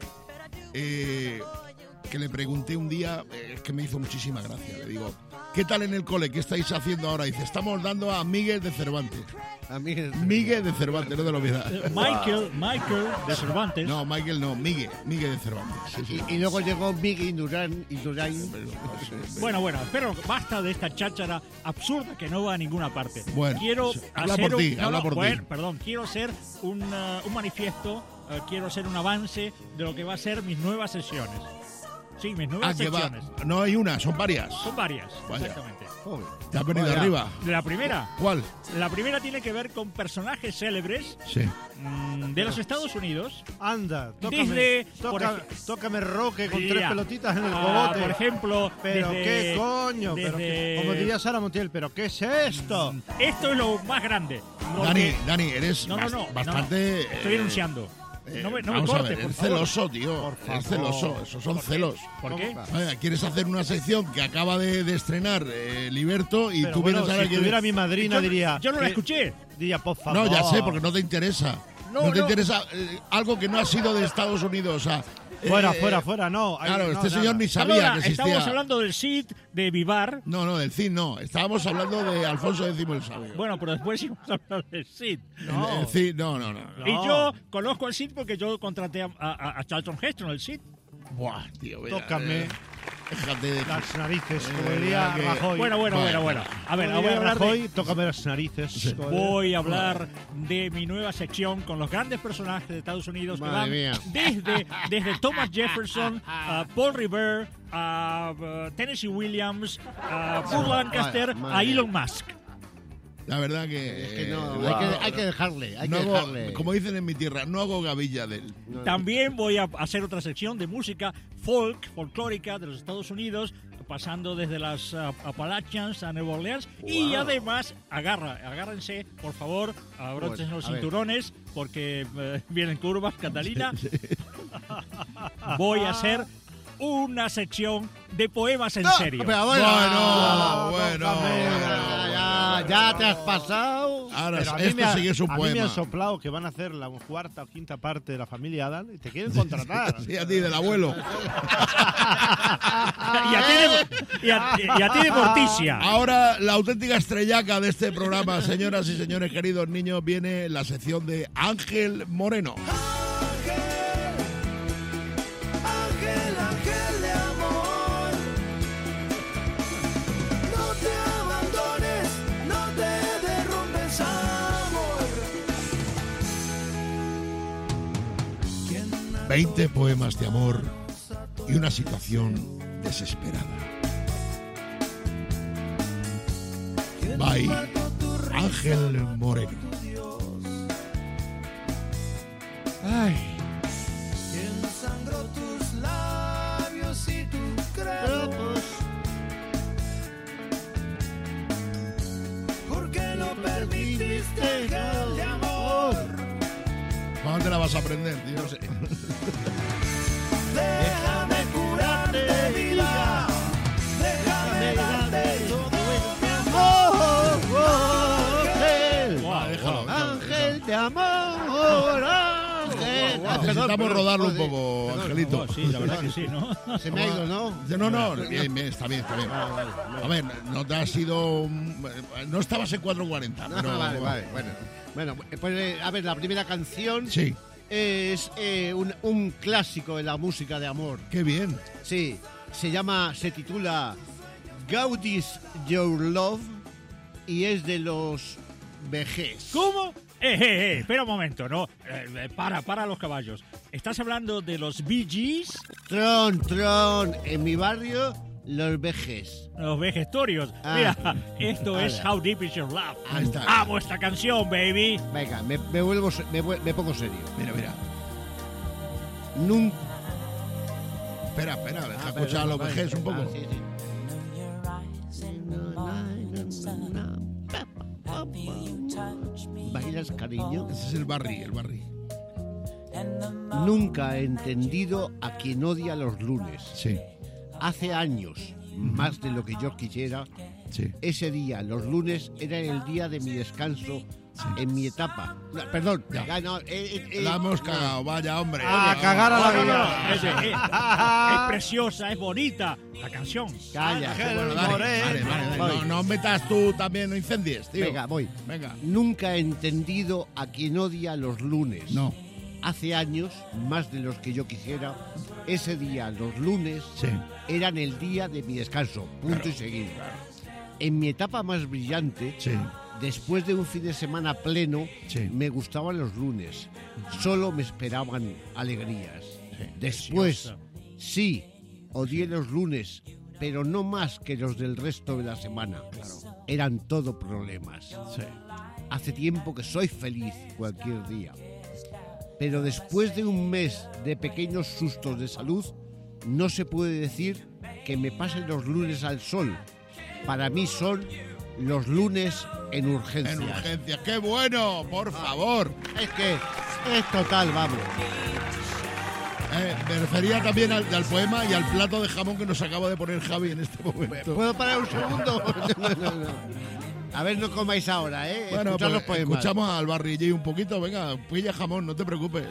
eh, que le pregunté un día, eh, es que me hizo muchísima gracia. Le digo, ¿qué tal en el cole? ¿Qué estáis haciendo ahora? Dice, estamos dando a Miguel de Cervantes. A mí es- Miguel de Cervantes, no te lo olvidas. Michael, Michael de Cervantes. No, Michael no, Miguel, Miguel de Cervantes. Sí, sí. Y, y luego llegó Miguel Indurain. Indurain. Bueno, bueno, pero basta de esta cháchara absurda que no va a ninguna parte. Bueno, quiero sí, habla hacer por un, ti, no, habla no, por ti. bueno, perdón, quiero hacer un, uh, un manifiesto, uh, quiero hacer un avance de lo que va a ser mis nuevas sesiones. Sí, mis nuevas Ah, que va. secciones. No hay una, son varias. Son varias, Vaya. exactamente. Te has venido Vaya. arriba. La primera, ¿Cuál? la primera tiene que ver con personajes célebres Sí. mm, de los Estados Unidos. Anda, tócame, Desde, por toca- ej- tócame Roque con Mira, tres pelotitas en el ah, cogote. por ejemplo, Pero desde- qué coño, pero desde- qué- como diría Sara Montiel, pero ¿qué es esto? Esto es lo más grande. porque- Dani, Dani, eres No, no, bast- no, no, bastante... Estoy eh, enunciando. eh, no me, no me vamos a cortes, ver, por eres favor. celoso, tío. Por Eres favor. celoso, esos son celos. ¿Por qué? Vaya, quieres hacer una sección que acaba de, de estrenar eh, Liberto y Pero tú bueno, vienes ahora si que... tuviera mi madrina Yo- diría... yo no la que- escuché. Diría, por favor. No, ya sé, porque no te interesa. No, No, te no. interesa eh, algo que no ha sido de Estados Unidos. O sea, Fuera, eh, fuera, fuera, no. ahí Claro, no, este nada. señor ni sabía Perdona, que existía. estamos hablando del C I D, de Vivar. No, no, del C I D no. Estábamos hablando de Alfonso X el Sabio. Bueno, pero después íbamos a hablar del C I D. El- el C I D, no, no, no. No. Y yo conozco al C I D porque yo contraté a, a- a Charlton Heston, el C I D. Buah, tío, mira, Tócame eh, déjate de... las narices, Eh, como diría que- Rajoy. Bueno, bueno, bueno, bueno. A ver, Como voy a diría hablar de, Rajoy, tócame las narices. como diría- voy a hablar de mi nueva sección con los grandes personajes de Estados Unidos que Madre van mía. desde, desde Thomas Jefferson, a Paul Revere, a uh, Tennessee Williams, a Paul Lancaster, Madre a mía. Elon Musk. La verdad que... Es que no, eh, hay, que, hay que dejarle, hay no que hago- dejarle. como dicen en mi tierra, no hago gavilla de él. No, no. También voy a hacer otra sección de música folk, folclórica de los Estados Unidos, pasando desde las uh, Appalachians a Nueva Orleans. Y Wow. además, agarra, agárrense, por favor, abróchense Bueno, los a ver. cinturones, porque eh, vienen curvas, Catalina. Voy a hacer una sección de poemas en No, serio. pero bueno, Bueno, bueno, ya, ya, ya te has pasado. Ahora, Pero a mí esto me ha- sí es un a mí me poema. han soplado que van a hacer la cuarta o quinta parte de la familia Adán y te quieren contratar. Sí, a ti, del abuelo. y, a ti de, y, a, y a ti de Morticia. Ahora, la auténtica estrellaca de este programa, señoras y señores, queridos niños, viene la sección de Ángel Moreno. Ángel, ángel de amor, no te abandones, no te derrumbes, amor. veinte poemas de amor y una situación desesperada. By Ángel Moreno. Ay, ¿Quién sangró tus labios y tu cráneo? ¿Por qué no permitiste, ángel de amor? ¿Cuándo te la vas a aprender, tío? No sé. Déjame curarte, vida. Déjame darte todo este amor. ángel, Guau, déjalo. guau. ángel de amor, ángel. Ah, perdón, Necesitamos perdón, rodarlo un joder, poco, perdón. Angelito. Oh, sí, la verdad que sí, ¿no? Se me ha ido, ¿no? No, no, bien, bien, está bien, está bien. A ver, no te has ido... No estabas en cuatro cuarenta, No, pero... vale, vale, bueno. Bueno, pues eh, a ver, la primera canción Sí, es eh, un, un clásico de la música de amor. qué bien. Sí, se llama, se titula God is Your Love y es de los Vejez. ¿Cómo? Eh, eh, eh, espera un momento, ¿no? Eh, eh, para, para los caballos. ¿Estás hablando de los Bee Gees? Tron, tron, en mi barrio, los Vejez. Los vejestorios. Ah. Mira, esto es Ala. How Deep Is Your Love. Ahí está. ¡Amo esta canción, baby! Venga, me, me vuelvo, se- me, vuel- me pongo serio. Mira, mira. Nunca. Espera, espera, deja Ah, escuchar a los vale. vejez un poco. Ah, sí, sí. ¿Bailas, cariño? Ese es el Barry, el Barry. Nunca he entendido a quien odia los lunes. Sí, Hace años, más de lo que yo quisiera, sí. ese día, los lunes, era el día de mi descanso en mi etapa. No, perdón, Ya. ya, no, eh, eh, eh, La hemos no. cagado, vaya, hombre. Ah, Oye, cagar a la No, no, vida. no, es, es- es preciosa, es bonita la canción. Calla. Bueno, dale, Moreno. vale, vale, Voy. no, no metas tú también, no incendies, tío. Venga, voy. Venga. Nunca he entendido a quien odia los lunes. No, Hace años, más de los que yo quisiera, ese día, los lunes, sí. eran el día de mi descanso. Punto y seguido. En mi etapa más brillante, Sí, después de un fin de semana pleno, Sí. me gustaban los lunes. Solo me esperaban alegrías. Después, sí, odié los lunes, pero no más que los del resto de la semana. Eran todo problemas. sí. Hace tiempo que soy feliz cualquier día. Pero después de un mes de pequeños sustos de salud, no se puede decir que me pasen los lunes al sol. Para mí son los lunes en urgencias. En urgencias. ¡Qué bueno! Por favor. Es que es total, vamos. Eh, me refería también al, al poema y al plato de jamón que nos acaba de poner Javi en este momento. ¿Puedo parar un segundo? No, no, no. A ver, no comáis ahora, ¿eh? Bueno, Escuchad pues los poemas. escuchamos al Barry J un poquito. Venga, pilla jamón, no te preocupes.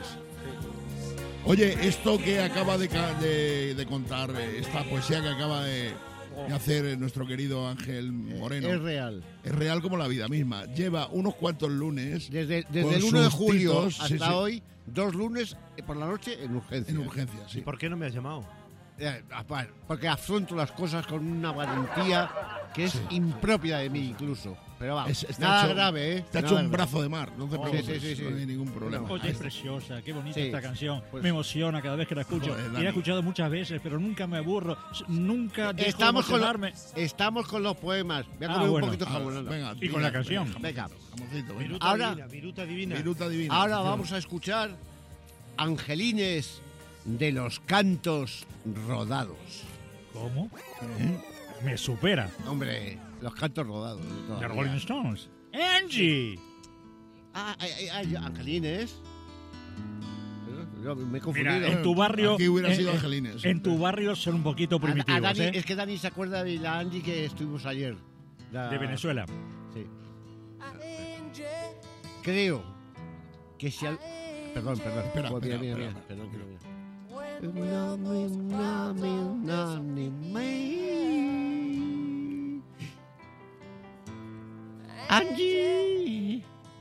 Oye, esto que acaba de, ca- de- de contar, eh, esta poesía que acaba de, de hacer eh, nuestro querido Ángel Moreno, Es real. es real como la vida misma. Lleva unos cuantos lunes Desde, desde con el uno de sus julio titos, hasta sí, sí, hoy, dos lunes eh, por la noche en urgencias. en urgencias, sí. ¿Y por qué no me has llamado? Eh, apar- Porque afronto las cosas con una valentía que es impropia de mí incluso. pero vamos, Es- está nada hecho- grave, ¿eh? Está Nada hecho un grave. brazo de mar, no te Oh, preocupes, sí, sí, sí, no sí. hay ningún problema. Oye, es preciosa, qué bonita Sí, esta canción. pues- me emociona cada vez que la escucho. Joder, y Dani. la he escuchado muchas veces, pero nunca me aburro. S- Nunca dejo Estamos de con, lo- emocionarme. estamos con los poemas. Voy a Ah, comer bueno. un poquito de Ah, jamón. anda. venga, Y tira, con la canción. Venga. Jamoncito, venga. Viruta Ahora- divina, viruta divina. Viruta divina. Ahora vamos a escuchar Angelines de los cantos rodados. ¿Cómo? ¿Eh? Me supera. Hombre, los cantos rodados. de toda The la Rolling vida. Stones. Angie. Ah, ay, ay, ay, Angelines. Yo me he confundido. Mira, en tu barrio. Aquí hubiera en- sido en- Angelines. En tu barrio son un poquito A- a primitivos, Dani- ¿eh? Es que Dani se acuerda de la Angie que estuvimos ayer. La- De Venezuela. Sí. Creo que si al... Perdón, perdón. Espera, Oh, mira, espera, mira, espera, mira, perdón, espera. mira. Nami, nami, nami, me. Angie.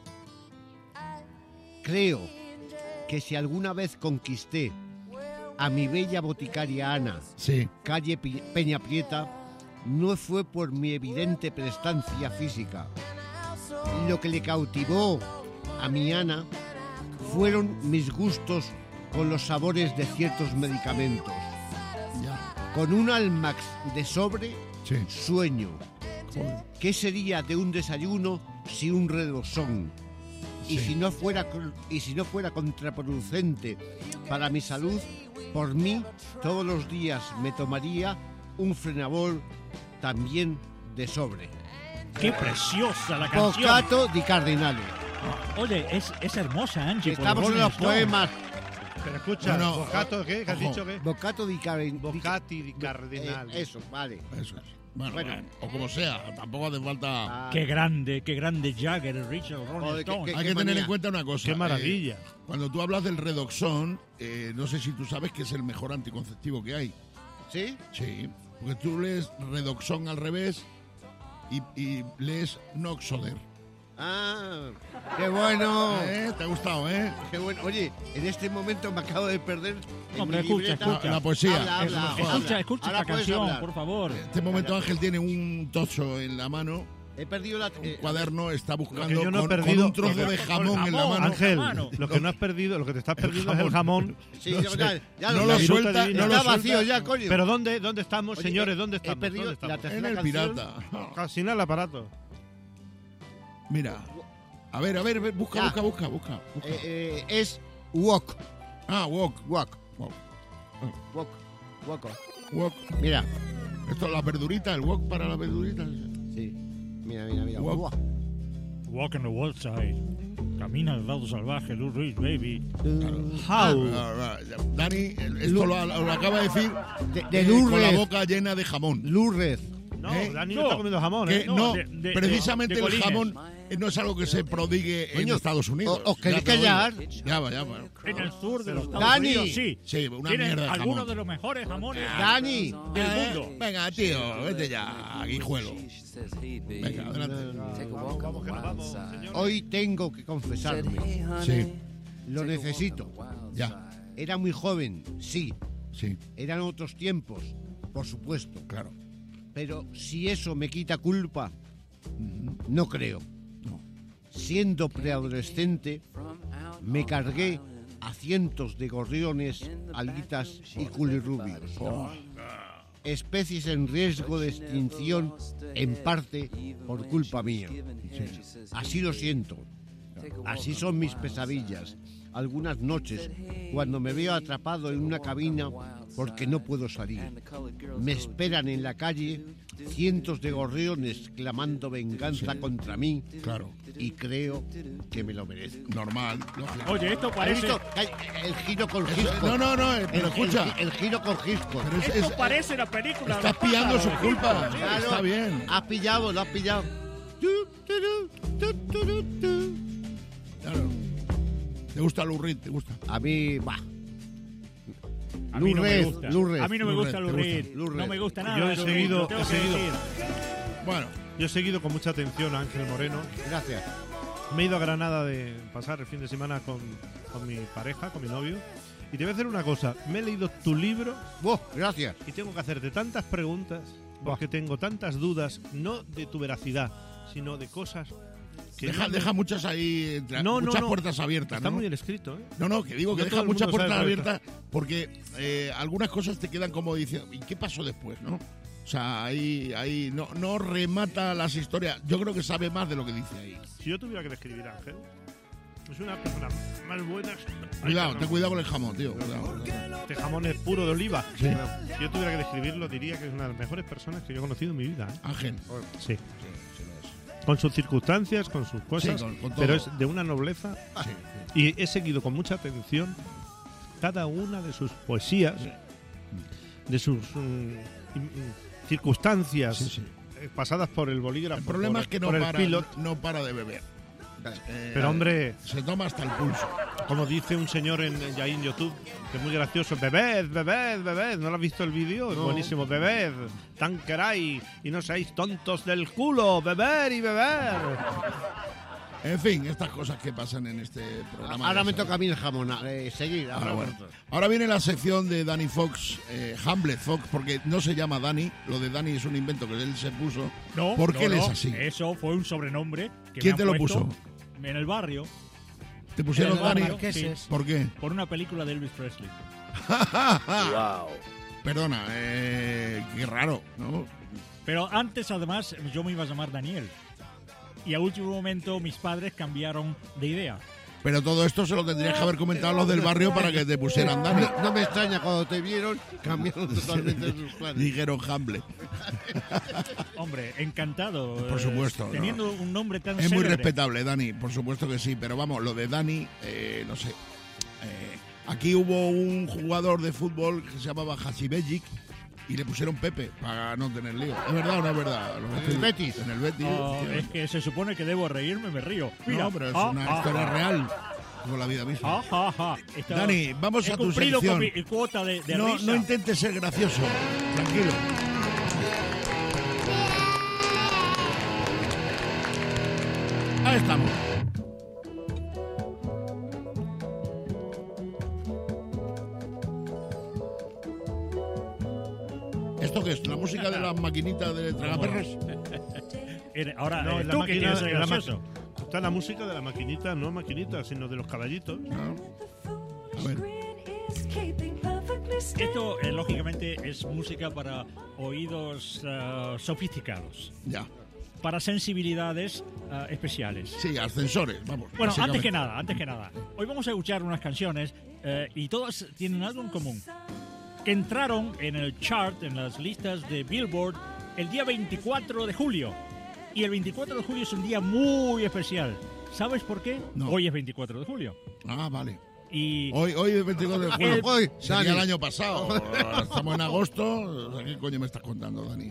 Creo que si alguna vez conquisté a mi bella boticaria Ana, Sí. calle Pi- Peña Prieta, no fue por mi evidente prestancia física. Lo que le cautivó a mi Ana fueron mis gustos con los sabores de ciertos medicamentos. Ya. Con un Almax de sobre, Sí. sueño. Joder. ¿Qué sería de un desayuno si un redoxón? Y Sí. si no fuera cr- y si no fuera contraproducente para mi salud, por mí todos los días me tomaría un Frenabol también de sobre. Qué preciosa la canción. Bocato di Cardinale. Oye, es, es hermosa, Angie. por Estamos en Rolling los Stones. poemas. Pero escucha, No, no, ¿bocato qué? ¿Qué has ojo. dicho qué? Bocato di Cardinale. Bocati di Cardinale. eso, vale. Eso es. Bueno, Bueno. eh, o como sea, tampoco hace falta. Ah, Qué grande, qué grande Jagger, Richard, Rolling Joder, qué- Stones. qué- Hay que tener manía. en cuenta una cosa. Qué maravilla. eh, cuando tú hablas del redoxón, eh, no sé si tú sabes que es el mejor anticonceptivo que hay. ¿Sí? Sí. Porque tú lees redoxón al revés y, y lees noxoder. Ah, qué bueno. ¿Eh? ¿Te ha gustado, eh? Qué bueno. Oye, en este momento me acabo de perder. en Hombre, mi escucha, libreta. escucha. La poesía. Habla, es habla, mejor. Escucha, habla. escucha Ahora esta puedes canción, hablar. por favor. En este momento Ángel tiene un tocho en la mano, He perdido la. un eh, cuaderno, está Lo buscando que yo no he con, con perdido- un trozo lo que- de jamón en la jamón, mano. Ángel, mano. lo que no has perdido, lo que te estás perdiendo es el jamón. jamón. Sí, no ya, sé. ya, ya No lo lo sé. Viruta suelta, divina. no lo Está vacío suelta. ya, coño. Pero ¿dónde, dónde estamos, Oye, señores? he- ¿Dónde he estamos? perdido ¿Dónde la estamos? tercera En el canción. pirata. Casi nada el aparato. Mira. A ver, a ver, ver, busca, Ya. busca, busca, busca. busca. Eh, eh, es walk. Ah, walk, Walk. walk, Walk. Walk. walk. Mira. Esto es la verdurita, el walk para la verdurita. Sí. Mira, mira, mira. Walk. Walk. Walk on the wild side. Camina al lado salvaje, Lou Reed, baby. How? Ah, ah, Dani, esto lo, lo acaba de decir De, de eh, con la Lourdes. boca llena de jamón. Lourdes. No, ¿Eh? Dani no, No. está comiendo jamón, Que ¿eh? No, no, de- de- precisamente de- de el colines. jamón eh, no es algo que se prodigue en Coño, Estados Unidos. ¿os queréis Ya te oigo. callar? Ya va, ya va. En el sur de los Estados Dani. Unidos, sí. Sí, una Tiene mierda de algunos jamón. de los mejores jamones Dani. del Eh, mundo. Venga, tío, vete ya, aguijuelo. Venga, adelante. Vamos, vamos, que nos vamos, señor. Hoy tengo que confesarme. Sí, Lo necesito. ya, Era muy joven, sí. sí, Eran otros tiempos, por supuesto. claro. Pero si eso me quita culpa, no creo. No. Siendo preadolescente, me cargué a cientos de gorriones, alitas y culirrubios. Especies en riesgo de extinción, en parte por culpa mía. Así lo siento. Así son mis pesadillas. Algunas noches, cuando me veo atrapado en una cabina porque no puedo salir. Me esperan en la calle cientos de gorriones clamando venganza contra mí. Claro. Y creo que me lo merezco. Normal, lógico. Oye, esto ¿Has parece, visto? Ay, El giro con Eso- Gisco. no, no, no, eh, El, pero escucha. el, el giro con Gisco. Pero es- esto es- parece la película. estás Los pillando su pájaros. culpa. Claro. Está bien. Has pillado, lo has pillado. Tu, tu, tu, tu, tu, tu. Claro. ¿Te gusta Lou Reed? ¿Te gusta? A mí, va. A mí no me Lourdes, gusta. Lourdes, A mí no me Lourdes, gusta ¿te Lou gusta? Reed. Lourdes. No me gusta nada. Yo he de Lou Reed, seguido- lo tengo he que seguido. decir. Bueno, Yo he seguido con mucha atención a Ángel Moreno. Gracias. Me he ido a Granada de pasar el fin de semana con, con mi pareja, con mi novio. Y te voy a hacer una cosa. Me he leído tu libro Buah, gracias. y tengo que hacerte tantas preguntas porque tengo tantas dudas, no de tu veracidad, sino de cosas que Deja, no- deja muchas ahí, entre- No, no, muchas no. puertas abiertas, Está ¿no? muy bien escrito, ¿eh? No, no, que digo que No deja todo el muchas mundo puertas sabe abiertas porque eh, algunas cosas te quedan como diciendo, ¿y qué pasó después, no? O sea, ahí, ahí no, no remata las historias. Yo creo que sabe más de lo que dice ahí. Si yo tuviera que describir a Ángel, es una persona más buena. Cuidado, Ay, ten cuidado con el jamón, tío. Cuidado, cuidado. Este jamón es puro de oliva. Sí. Si yo tuviera que describirlo, diría que es una de las mejores personas que yo he conocido en mi vida. ¿eh? Ángel. Sí. Con sus circunstancias, con sus cosas, Sí, con- con pero todo. es de una nobleza. Sí, Y he seguido con mucha atención cada una de sus poesías, de sus mm, mm, circunstancias sí, sí. eh, pasadas por el bolígrafo. El problema por, es que no por el para, pilot. no para de beber. Eh, Pero hombre, se toma hasta el pulso. como dice un señor en, ahí en YouTube, que es muy gracioso, bebed, bebed, bebed, ¿no lo has visto el vídeo? Es No. buenísimo, bebed, tan queráis y no seáis tontos del culo, beber y beber. En fin, estas cosas que pasan en este programa. Ahora ya me sabes. toca a mí el jamón. eh, seguir. Ah, Ahora bueno. vosotros. Ahora viene la sección de Danny Fox, eh, Hamlet Fox, porque no se llama Danny. Lo de Danny es un invento que él se puso. No, porque no, él no, es así. Eso fue un sobrenombre que ¿Quién me te han lo puesto puso? En el barrio, ¿Te pusieron en el Danny? barrio, Marqueses. sí, ¿Por qué? por una película de Elvis Presley. Wow. Perdona, eh, qué raro, ¿no? Pero antes, además, yo me iba a llamar Daniel. Y a último momento mis padres cambiaron de idea. Pero todo esto se lo tendrías que haber comentado a los del barrio para que te pusieran Danny. No, no me extraña, cuando te vieron, cambiaron totalmente sus planes. Dijeron Hamlet. Hombre, encantado. Por eh, supuesto, Teniendo un nombre tan Es muy célebre. respetable, Dani, por supuesto que sí, pero vamos, lo de Dani, eh, no sé. Eh, aquí hubo un jugador de fútbol que se llamaba Hasibejic y le pusieron Pepe para no tener lío. ¿Es verdad o no es verdad? Lo que En estoy- el Betis. En el Betis. Ah, tío. es que se supone que debo reírme, me río. Mira, no, pero es ah, una ah, historia ah, real, como la vida misma. ah, ah, ah. Esto- Dani, vamos he a tu cumplido sección. con mi cuota de, de no, risa. no intentes ser gracioso, tranquilo. Ahí estamos. ¿Esto qué es? ¿La música de las maquinitas de tragaperras? Eres- Ahora, No, eres en la tú que máquina, quieres ser en la gracioso. ma- está la música de la maquinita, no maquinita, sino de los caballitos. No. A ver. Esto, eh, lógicamente, es música para oídos ah, sofisticados, Ya. para sensibilidades ah, especiales. Sí, ascensores, vamos. Bueno, antes básicamente. que nada, antes que nada, hoy vamos a escuchar unas canciones eh, y todas tienen algo en común. Que entraron en el chart, en las listas de Billboard, el día veinticuatro de julio. Y el veinticuatro de julio es un día muy especial. ¿Sabes por qué? No. Hoy es veinticuatro de julio. Ah, vale. Y Hoy, hoy es veinticuatro de julio. El- hoy, Sería Dani. el año pasado. Estamos en agosto. ¿Qué coño me estás contando, Dani?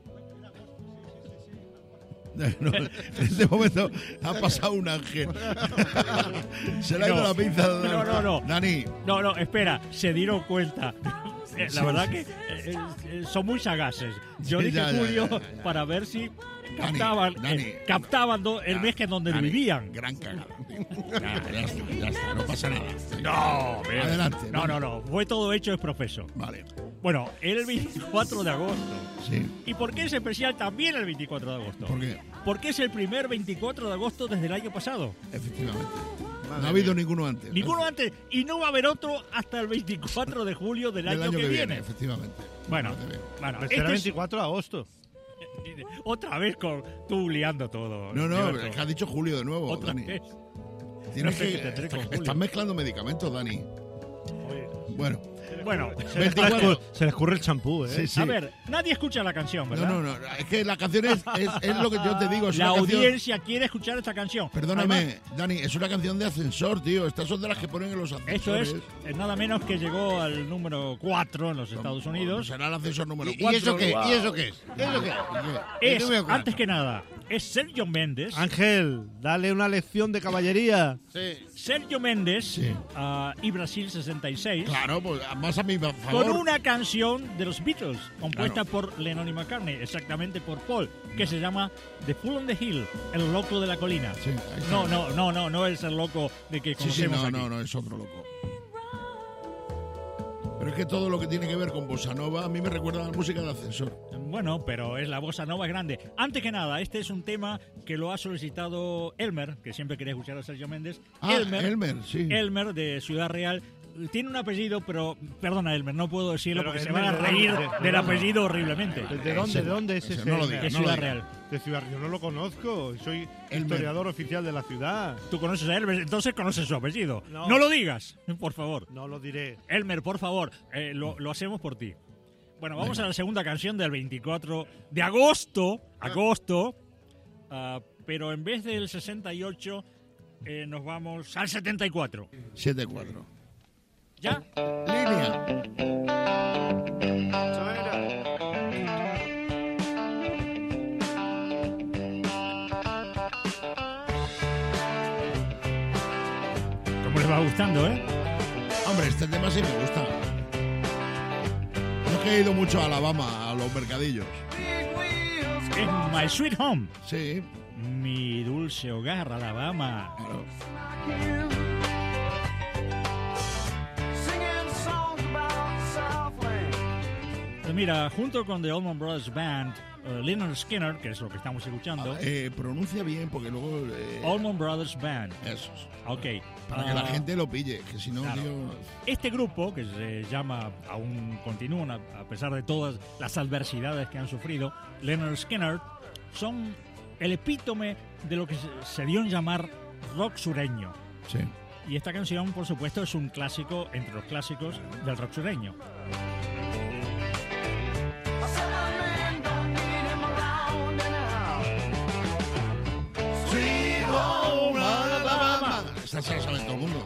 No, en este momento ha pasado un ángel. Se le ha ido No. la pinza. No, no, no. Dani, No, no, espera, se dieron cuenta. Eh, La Sí, verdad sí. que eh, eh, son muy sagaces. Yo Sí, dije ya, ya, Julio ya, ya, ya. para ver si Dani, captaban, Dani, eh, captaban do- el Ya, mes que donde Dani, vivían. Gran cagada. tío. Ya, ya está, ya está. No pasa nada. No, bien. Adelante. No, Dani. no, no. Fue todo hecho es profeso. Vale. Bueno, el veinticuatro de agosto. Sí. ¿Y por qué es especial también el veinticuatro de agosto? ¿Por qué? Porque es el primer veinticuatro de agosto desde el año pasado. Efectivamente. No ha habido ninguno antes. Ninguno antes. Y no va a haber otro hasta el veinticuatro de julio del, Del año, que, viene. efectivamente. Bueno, Fíjate bien. bueno Será este es- veinticuatro de agosto. otra vez con tú liando todo. No, no, Gilberto. es que has dicho Julio de nuevo, Otra Dani. vez. Tienes No sé que, qué tendré con estás Julio. mezclando medicamentos, Dani. Bueno, Bueno, Se les, veinticuatro. escurre- se les escurre el champú, ¿eh? Sí, sí. a ver, nadie escucha la canción, No, ¿verdad? no, no. Es que la canción es, es, es lo que yo te digo. Es La una canción. audiencia quiere escuchar esta canción. Perdóname, Además, Dani, es una canción de ascensor, tío. Estas son de las que ponen en los esto ascensores. es eh, nada menos que llegó al número cuatro en los Estados Unidos. Será el ascensor número ¿Y, cuatro. y eso qué? Wow. ¿Y eso qué es? ¿Y eso qué? ¿Qué? Es, El número cuatro. antes que nada, es Sergio Méndez. Ángel, dale una lección de caballería. Sí. Sergio Méndez Sí. ah, y Brasil sesenta y seis. Claro, pues más a mi favor. Con una canción de los Beatles, compuesta Claro. por Lennon y McCartney, exactamente por Paul, que se llama The Fool on the Hill, el loco de la colina. Sí, ahí está. No, no, no, no, no es el loco de que Sí, sí, conocemos no, aquí. no, no, es otro loco. Pero es que todo lo que tiene que ver con bossa nova a mí me recuerda a la música de ascensor. Bueno, pero es la bossa nova grande. Antes que nada, este es un tema que lo ha solicitado Elmer, que siempre quería escuchar a Sergio Méndez. Ah, Elmer, Elmer, sí. Elmer de Ciudad Real. Tiene un apellido, pero perdona, Elmer, no puedo decirlo Pero porque se Elmer, van a ¿de reír dónde? ¿De del dónde? apellido horriblemente. ¿De, de dónde, de dónde es ese ese? no lo Elmer? digas, De no lo Ciudad digas. Real. De Ciudad Real. Yo no lo conozco. Soy Elmer. historiador oficial de la ciudad. Tú conoces a Elmer, entonces conoces su apellido. No. No lo digas, por favor. No lo diré. Elmer, por favor, eh, lo, lo hacemos por ti. Bueno, vamos a la segunda canción del veinticuatro de agosto. Agosto. ah, pero en vez del sesenta y ocho, eh, nos vamos al setenta y cuatro. siete cuatro. ¿Ya? Línea. Como les va gustando, ¿eh? Hombre, este tema sí me gusta. Yo es que he ido mucho a Alabama, a los mercadillos. Es My Sweet Home. Sí, Mi dulce hogar, Alabama. claro. Pues mira, junto con The Allman Brothers Band, uh, Lynyrd Skynyrd, que es lo que estamos escuchando, Eh, pronuncia bien porque luego... eh, Allman Brothers Band. eso. Ok. Para que la Ah, gente lo pille, que si no, claro. tío... Este grupo, que se llama, aún continúan a, a pesar de todas las adversidades que han sufrido, Lynyrd Skynyrd, son el epítome de lo que se, se dio en llamar rock sureño. Sí. Y esta canción, por supuesto, es un clásico entre los clásicos del rock sureño. Sweet Home Alabama. Esta se la sabe todo el mundo.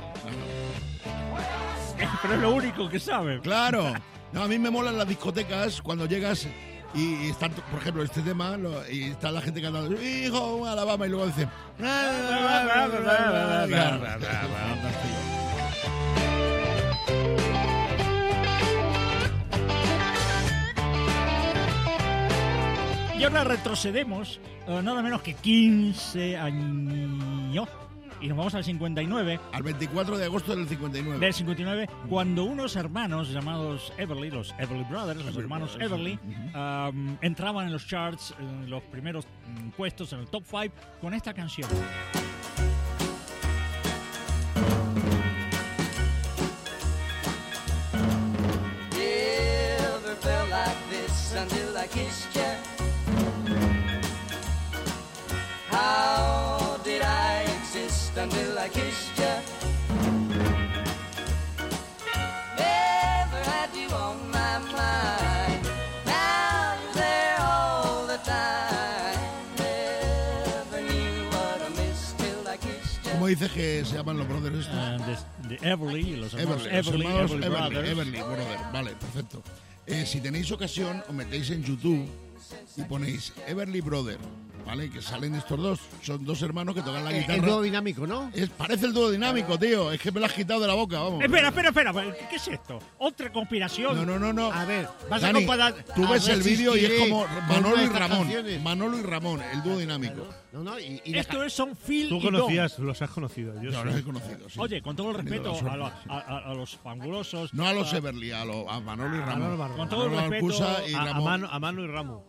Pero es lo único que sabe. Claro. No, a mí me molan las discotecas cuando llegas y, y están, por ejemplo, este tema lo- y está la gente cantando Sweet Home Alabama y luego dice... Y ahora retrocedemos eh, nada menos que quince años y nos vamos al cincuenta y nueve. Al veinticuatro de agosto del cincuenta y nueve. Del cincuenta y nueve, cuando unos hermanos llamados Everly, los Everly Brothers, los Everly hermanos Brothers, Everly, um, entraban en los charts, en los primeros mm, puestos, en el top cinco, con esta canción. Never felt like this until I kissed you. How did I exist until I kissed you? Never had you on my mind. Now you're there all the time. Never knew what I missed till I kissed you. ¿Cómo dices que se llaman los brothers estos? Eh, de, de Everly, los hermanos Everly, los Everly, hermanos Everly Everly, Brothers. Everly Brother. Vale, perfecto. Eh, si tenéis ocasión, os metéis en YouTube y ponéis Everly Brother, ¿vale? Que salen estos dos. Son dos hermanos que tocan la Eh, guitarra. el dúo dinámico, ¿no? Es, parece el dúo dinámico, tío. Es que me lo has quitado de la boca, vamos. Espera, espera, espera, ¿qué, qué es esto? ¿Otra conspiración? No, no, no, no. A ver, Vas a Dani, comparar... tú a ves el vídeo y es resistiré como con Manolo y nuestras Ramón. canciones. Manolo y Ramón, el dúo dinámico. No, no, y, y la Esto ca- es son Phil Tú y Don. conocías, los has conocido. Yo Yo sí. los he conocido, sí. Oye, con todo el He tenido respeto la a, lo- suerte, sí. a- a- a los fabulosos... No a los a- Everly, a, lo- a Manolo y A Ramón. Manolo Barba. Con todo el Manolo respeto Arcusa y A, a Ramón. mano, a mano y ramo.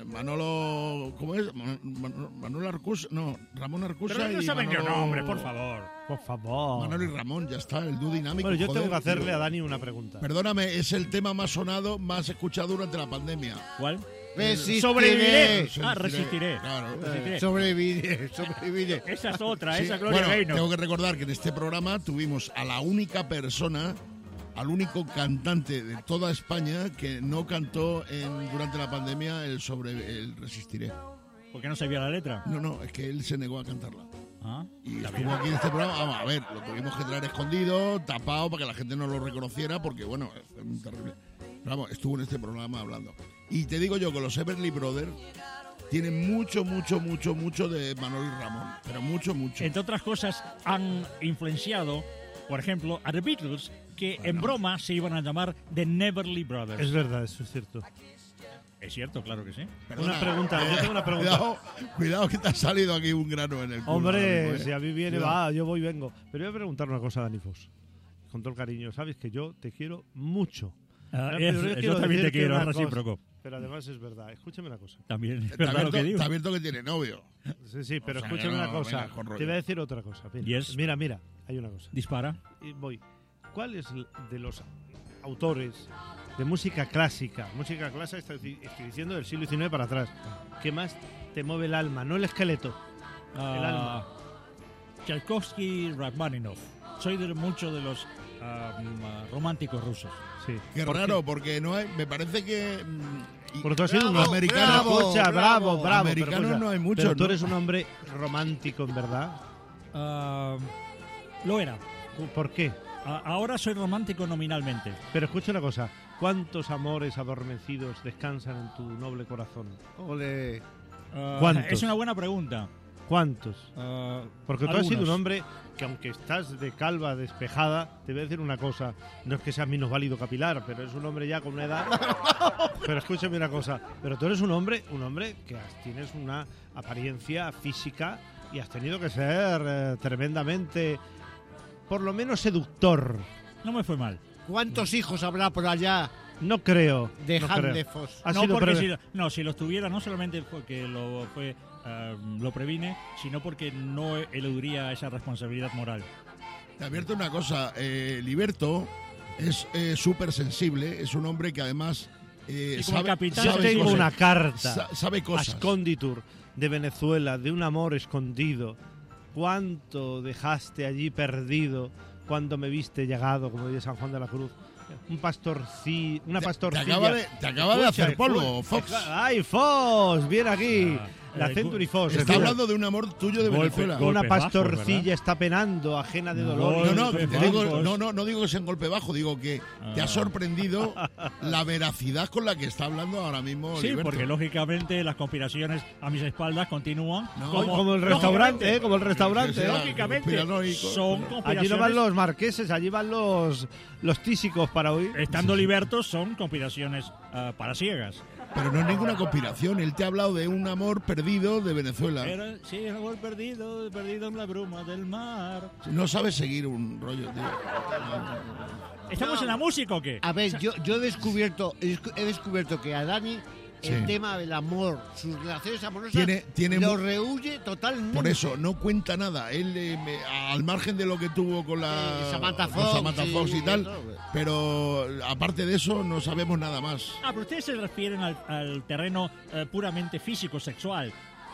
Manolo, ¿cómo es? Man- Man- Manolo Arcusa, no, Ramón Arcusa Pero no y saben Manolo... qué nombre, por favor. Por favor. Manolo y Ramón, ya está, el dúo dinámico. Bueno, yo joder, tengo que hacerle tío. a Dani una pregunta. Perdóname, es el tema más sonado, más escuchado durante la pandemia. ¿Cuál? Resistiré. Sobreviviré. Ah, Resistiré, resistiré. claro. Resistiré. Sobreviviré, sobreviviré. Esa es otra, Sí, esa Gloria bueno, Gaynor. tengo que recordar que en este programa tuvimos a la única persona, al único cantante de toda España que no cantó en, durante la pandemia el sobre el Resistiré. ¿Por qué no sabía la letra? No, no, es que él se negó a cantarla. Ah, Y está estuvo bien. aquí en este programa, vamos a ver, lo tuvimos que traer escondido, tapado, para que la gente no lo reconociera, porque bueno, es muy terrible. Pero vamos, estuvo en este programa hablando. Y te digo yo que los Everly Brothers tienen mucho, mucho, mucho, mucho de Manolo y Ramón, pero mucho, mucho. Entre otras cosas, han influenciado, por ejemplo, a The Beatles, que en broma se iban a llamar The Neverly Brothers. Es verdad, eso es cierto. Es cierto, claro que sí. Perdona, Una pregunta, yo tengo una pregunta. Cuidado, cuidado que te ha salido aquí un grano en el culo. ahora Hombre, mismo, ¿eh? si a mí viene, Cuidado. va, yo voy y vengo. Pero voy a preguntar una cosa a Dani Fox. con todo el cariño, sabes que yo te quiero mucho. Ah, Pero es- yo yo quiero también te decirte quiero, una es cosa, recíproco. Pero además es verdad. Escúchame una cosa. También es Está verdad lo que abierto, digo. está abierto que tiene novio. Sí, sí, pero O sea, escúchame que no una cosa. vengas con rollo. Te voy a decir otra cosa. Mira, Yes. mira, mira, hay una cosa. Dispara. Y voy. ¿Cuál es l- de los autores de música clásica, música clásica, estoy, estoy diciendo del siglo diecinueve para atrás, que más te mueve el alma, no el esqueleto, el alma? Ah, Tchaikovsky, Rachmaninoff. Soy de muchos de los ah, mm, románticos rusos. Sí. Qué ¿Por raro, porque no hay. Me parece que. mm, y- Porque tú has sido un Bravo, americano. bravo, Escucha, bravo, bravo. pero Americanos escucha, no hay muchos, Pero tú ¿no? eres un hombre romántico, en verdad. Ah, lo era. ¿Por qué? A- ahora soy romántico nominalmente. Pero escucha una cosa. ¿Cuántos amores adormecidos descansan en tu noble corazón? Ole. Ah, ¿Cuántos? Es una buena pregunta. ¿Cuántos? Ah, Porque tú has sido un algunos. hombre que, aunque estás de calva, despejada, te voy a decir una cosa. No es que seas minusválido capilar, pero es un hombre ya con una edad. Pero escúchame una cosa. Pero tú eres un hombre, un hombre que has- tienes una apariencia física y has tenido que ser eh, tremendamente, por lo menos, seductor. No me fue mal. ¿Cuántos hijos habrá por allá No creo. de no creo. Handefos? Ha no, sido porque breve. si, no, si los tuviera, no solamente porque lo fue ah, lo previne, sino porque no eludiría esa responsabilidad moral. Te advierto una cosa. Eh, Liberto es eh, súper sensible. Es un hombre que además. Eh, Y como el sabe, capitán Yo sabe tengo cosas. una carta. Sa- sabe cosas. Asconditur de Venezuela, de un amor escondido. ¿Cuánto dejaste allí perdido cuando me viste llegado, como dice San Juan de la Cruz? Un pastorcí, una Te- pastorcilla. Te acaba de, te acaba de Escucha, hacer polvo, escucha. Fox. ¡Ay, Fox! ¡Viene aquí! Ah, la eh, Century Fox. Está Mira, hablando de un amor tuyo de Golpe, Venezuela. golpe. una golpes pastorcilla bajos, está penando, ajena de dolor. No, no, Golpes te digo, bajos. no, no, no digo que sea en golpe bajo, digo que te ha Ah. sorprendido la veracidad con la que está hablando ahora mismo Sí, Liberto. porque lógicamente las conspiraciones a mis espaldas continúan. No, Como, como el restaurante, ¿eh? Como el Que restaurante. sea- ¿eh? Lógicamente conspiranoico. son Allí conspiraciones. no van los marqueses, allí van los, los tísicos para oír. Estando libertos son conspiraciones ah, para ciegas. Pero no es ninguna conspiración. Él te ha hablado de un amor perdido de Venezuela. Era, sí, el amor perdido, perdido en la bruma del mar. No sabes seguir un rollo, tío. ¿Estamos en la música o qué? A ver, yo, yo he descubierto he descu- he descubierto que a Dani Sí. el tema del amor, sus relaciones amorosas, Tiene- tiene lo mu- rehuye totalmente. Por eso, no cuenta nada. Él, eh, me- al margen de lo que tuvo con la Eh, Samantha con Fox, Samantha sí, Fox y tal, eso, güey. pero aparte de eso, no sabemos nada más. Ah, pero ustedes se refieren al, al terreno eh, puramente físico-sexual.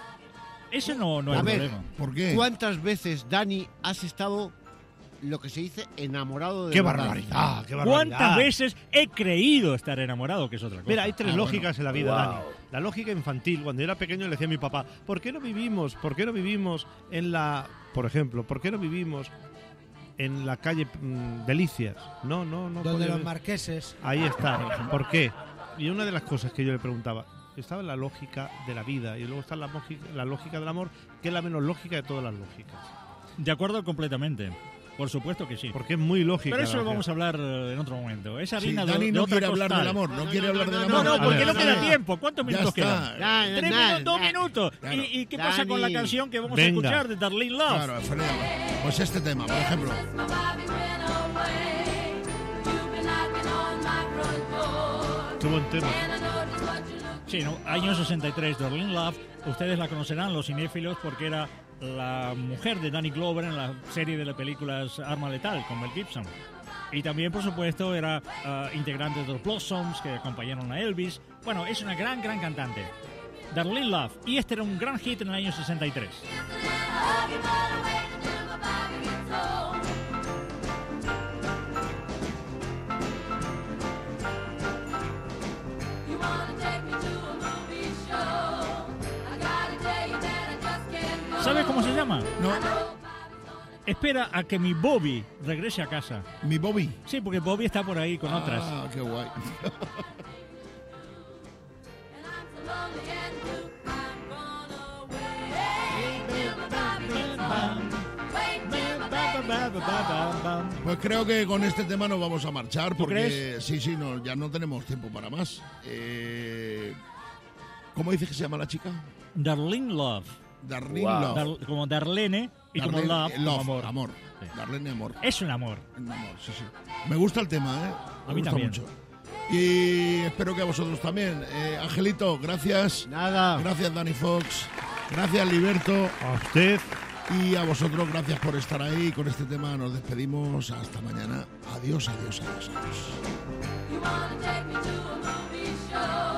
Eso no, no es A el ver, problema. ¿Por qué? ¿Cuántas veces, Dani, has estado lo que se dice enamorado de ¡Qué verdad? barbaridad! ¡Qué barbaridad! ¿Cuántas veces he creído estar enamorado? Que es otra cosa. Mira, hay tres Ah, lógicas en la vida, Wow. Dani. La lógica infantil, cuando yo era pequeño le decía a mi papá, ¿por qué no vivimos? ¿Por qué no vivimos en la, por ejemplo, ¿por qué no vivimos en la calle mm, Delicias? No, no, no. Donde podía- los marqueses. Ahí está. ¿Por qué? Y una de las cosas que yo le preguntaba, estaba en la lógica de la vida y luego está la, lógica- la lógica del amor, que es la menos lógica de todas las lógicas. De acuerdo completamente. Por supuesto que sí. Porque es muy lógica. Pero eso la lo vamos lógica. a hablar eh, en otro momento. Esa Sí, harina de, Dani de no otra quiere hablar costal. del amor, no, No, quiere no, hablar no, del no, amor. No, no, A porque ver, no a queda ver. tiempo. ¿Cuántos Ya minutos está. quedan? Ya, Tres nada, minutos, dos nada. minutos. Claro. ¿Y, y qué Dani. pasa con la canción que vamos Venga. a escuchar de Darlene Love? Claro, Fernando. Pues este tema, por ejemplo. Qué buen tema. Sí, ¿no? Año sesenta y tres, Darlene Love. Ustedes la conocerán, los cinéfilos, porque era la mujer de Danny Glover en la serie de las películas Arma Letal, con Mel Gibson. Y también, por supuesto, era ah, integrante de los Blossoms, que acompañaron a Elvis. Bueno, es una gran, gran cantante. Darlene Love. Y este era un gran hit en el año sesenta y tres. ¿Sabes cómo se llama? No, Espera a que mi Bobby regrese a casa. mi Bobby. Sí, porque Bobby está por ahí con otras. Ah, qué guay. Pues creo que con este tema nos vamos a marchar porque crees? sí, sí, no, ya no tenemos tiempo para más. Eh, ¿Cómo dices que se llama la chica? Darlene Love. Darlene Wow. Love. Dar- como Darlene y como Darlene, Love, eh, como love, amor. amor. Darlene Amor. Es un amor. Un amor, sí, sí. Me gusta el tema, ¿eh? Me A mí gusta también. mucho. Y espero que a vosotros también. Eh, Angelito, gracias. Nada. Gracias, Dani Fox. Gracias, Liberto. A usted. Y a vosotros, gracias por estar ahí. Con este tema nos despedimos. Hasta mañana. Adiós, adiós, adiós, adiós. You wanna take me to a movie show?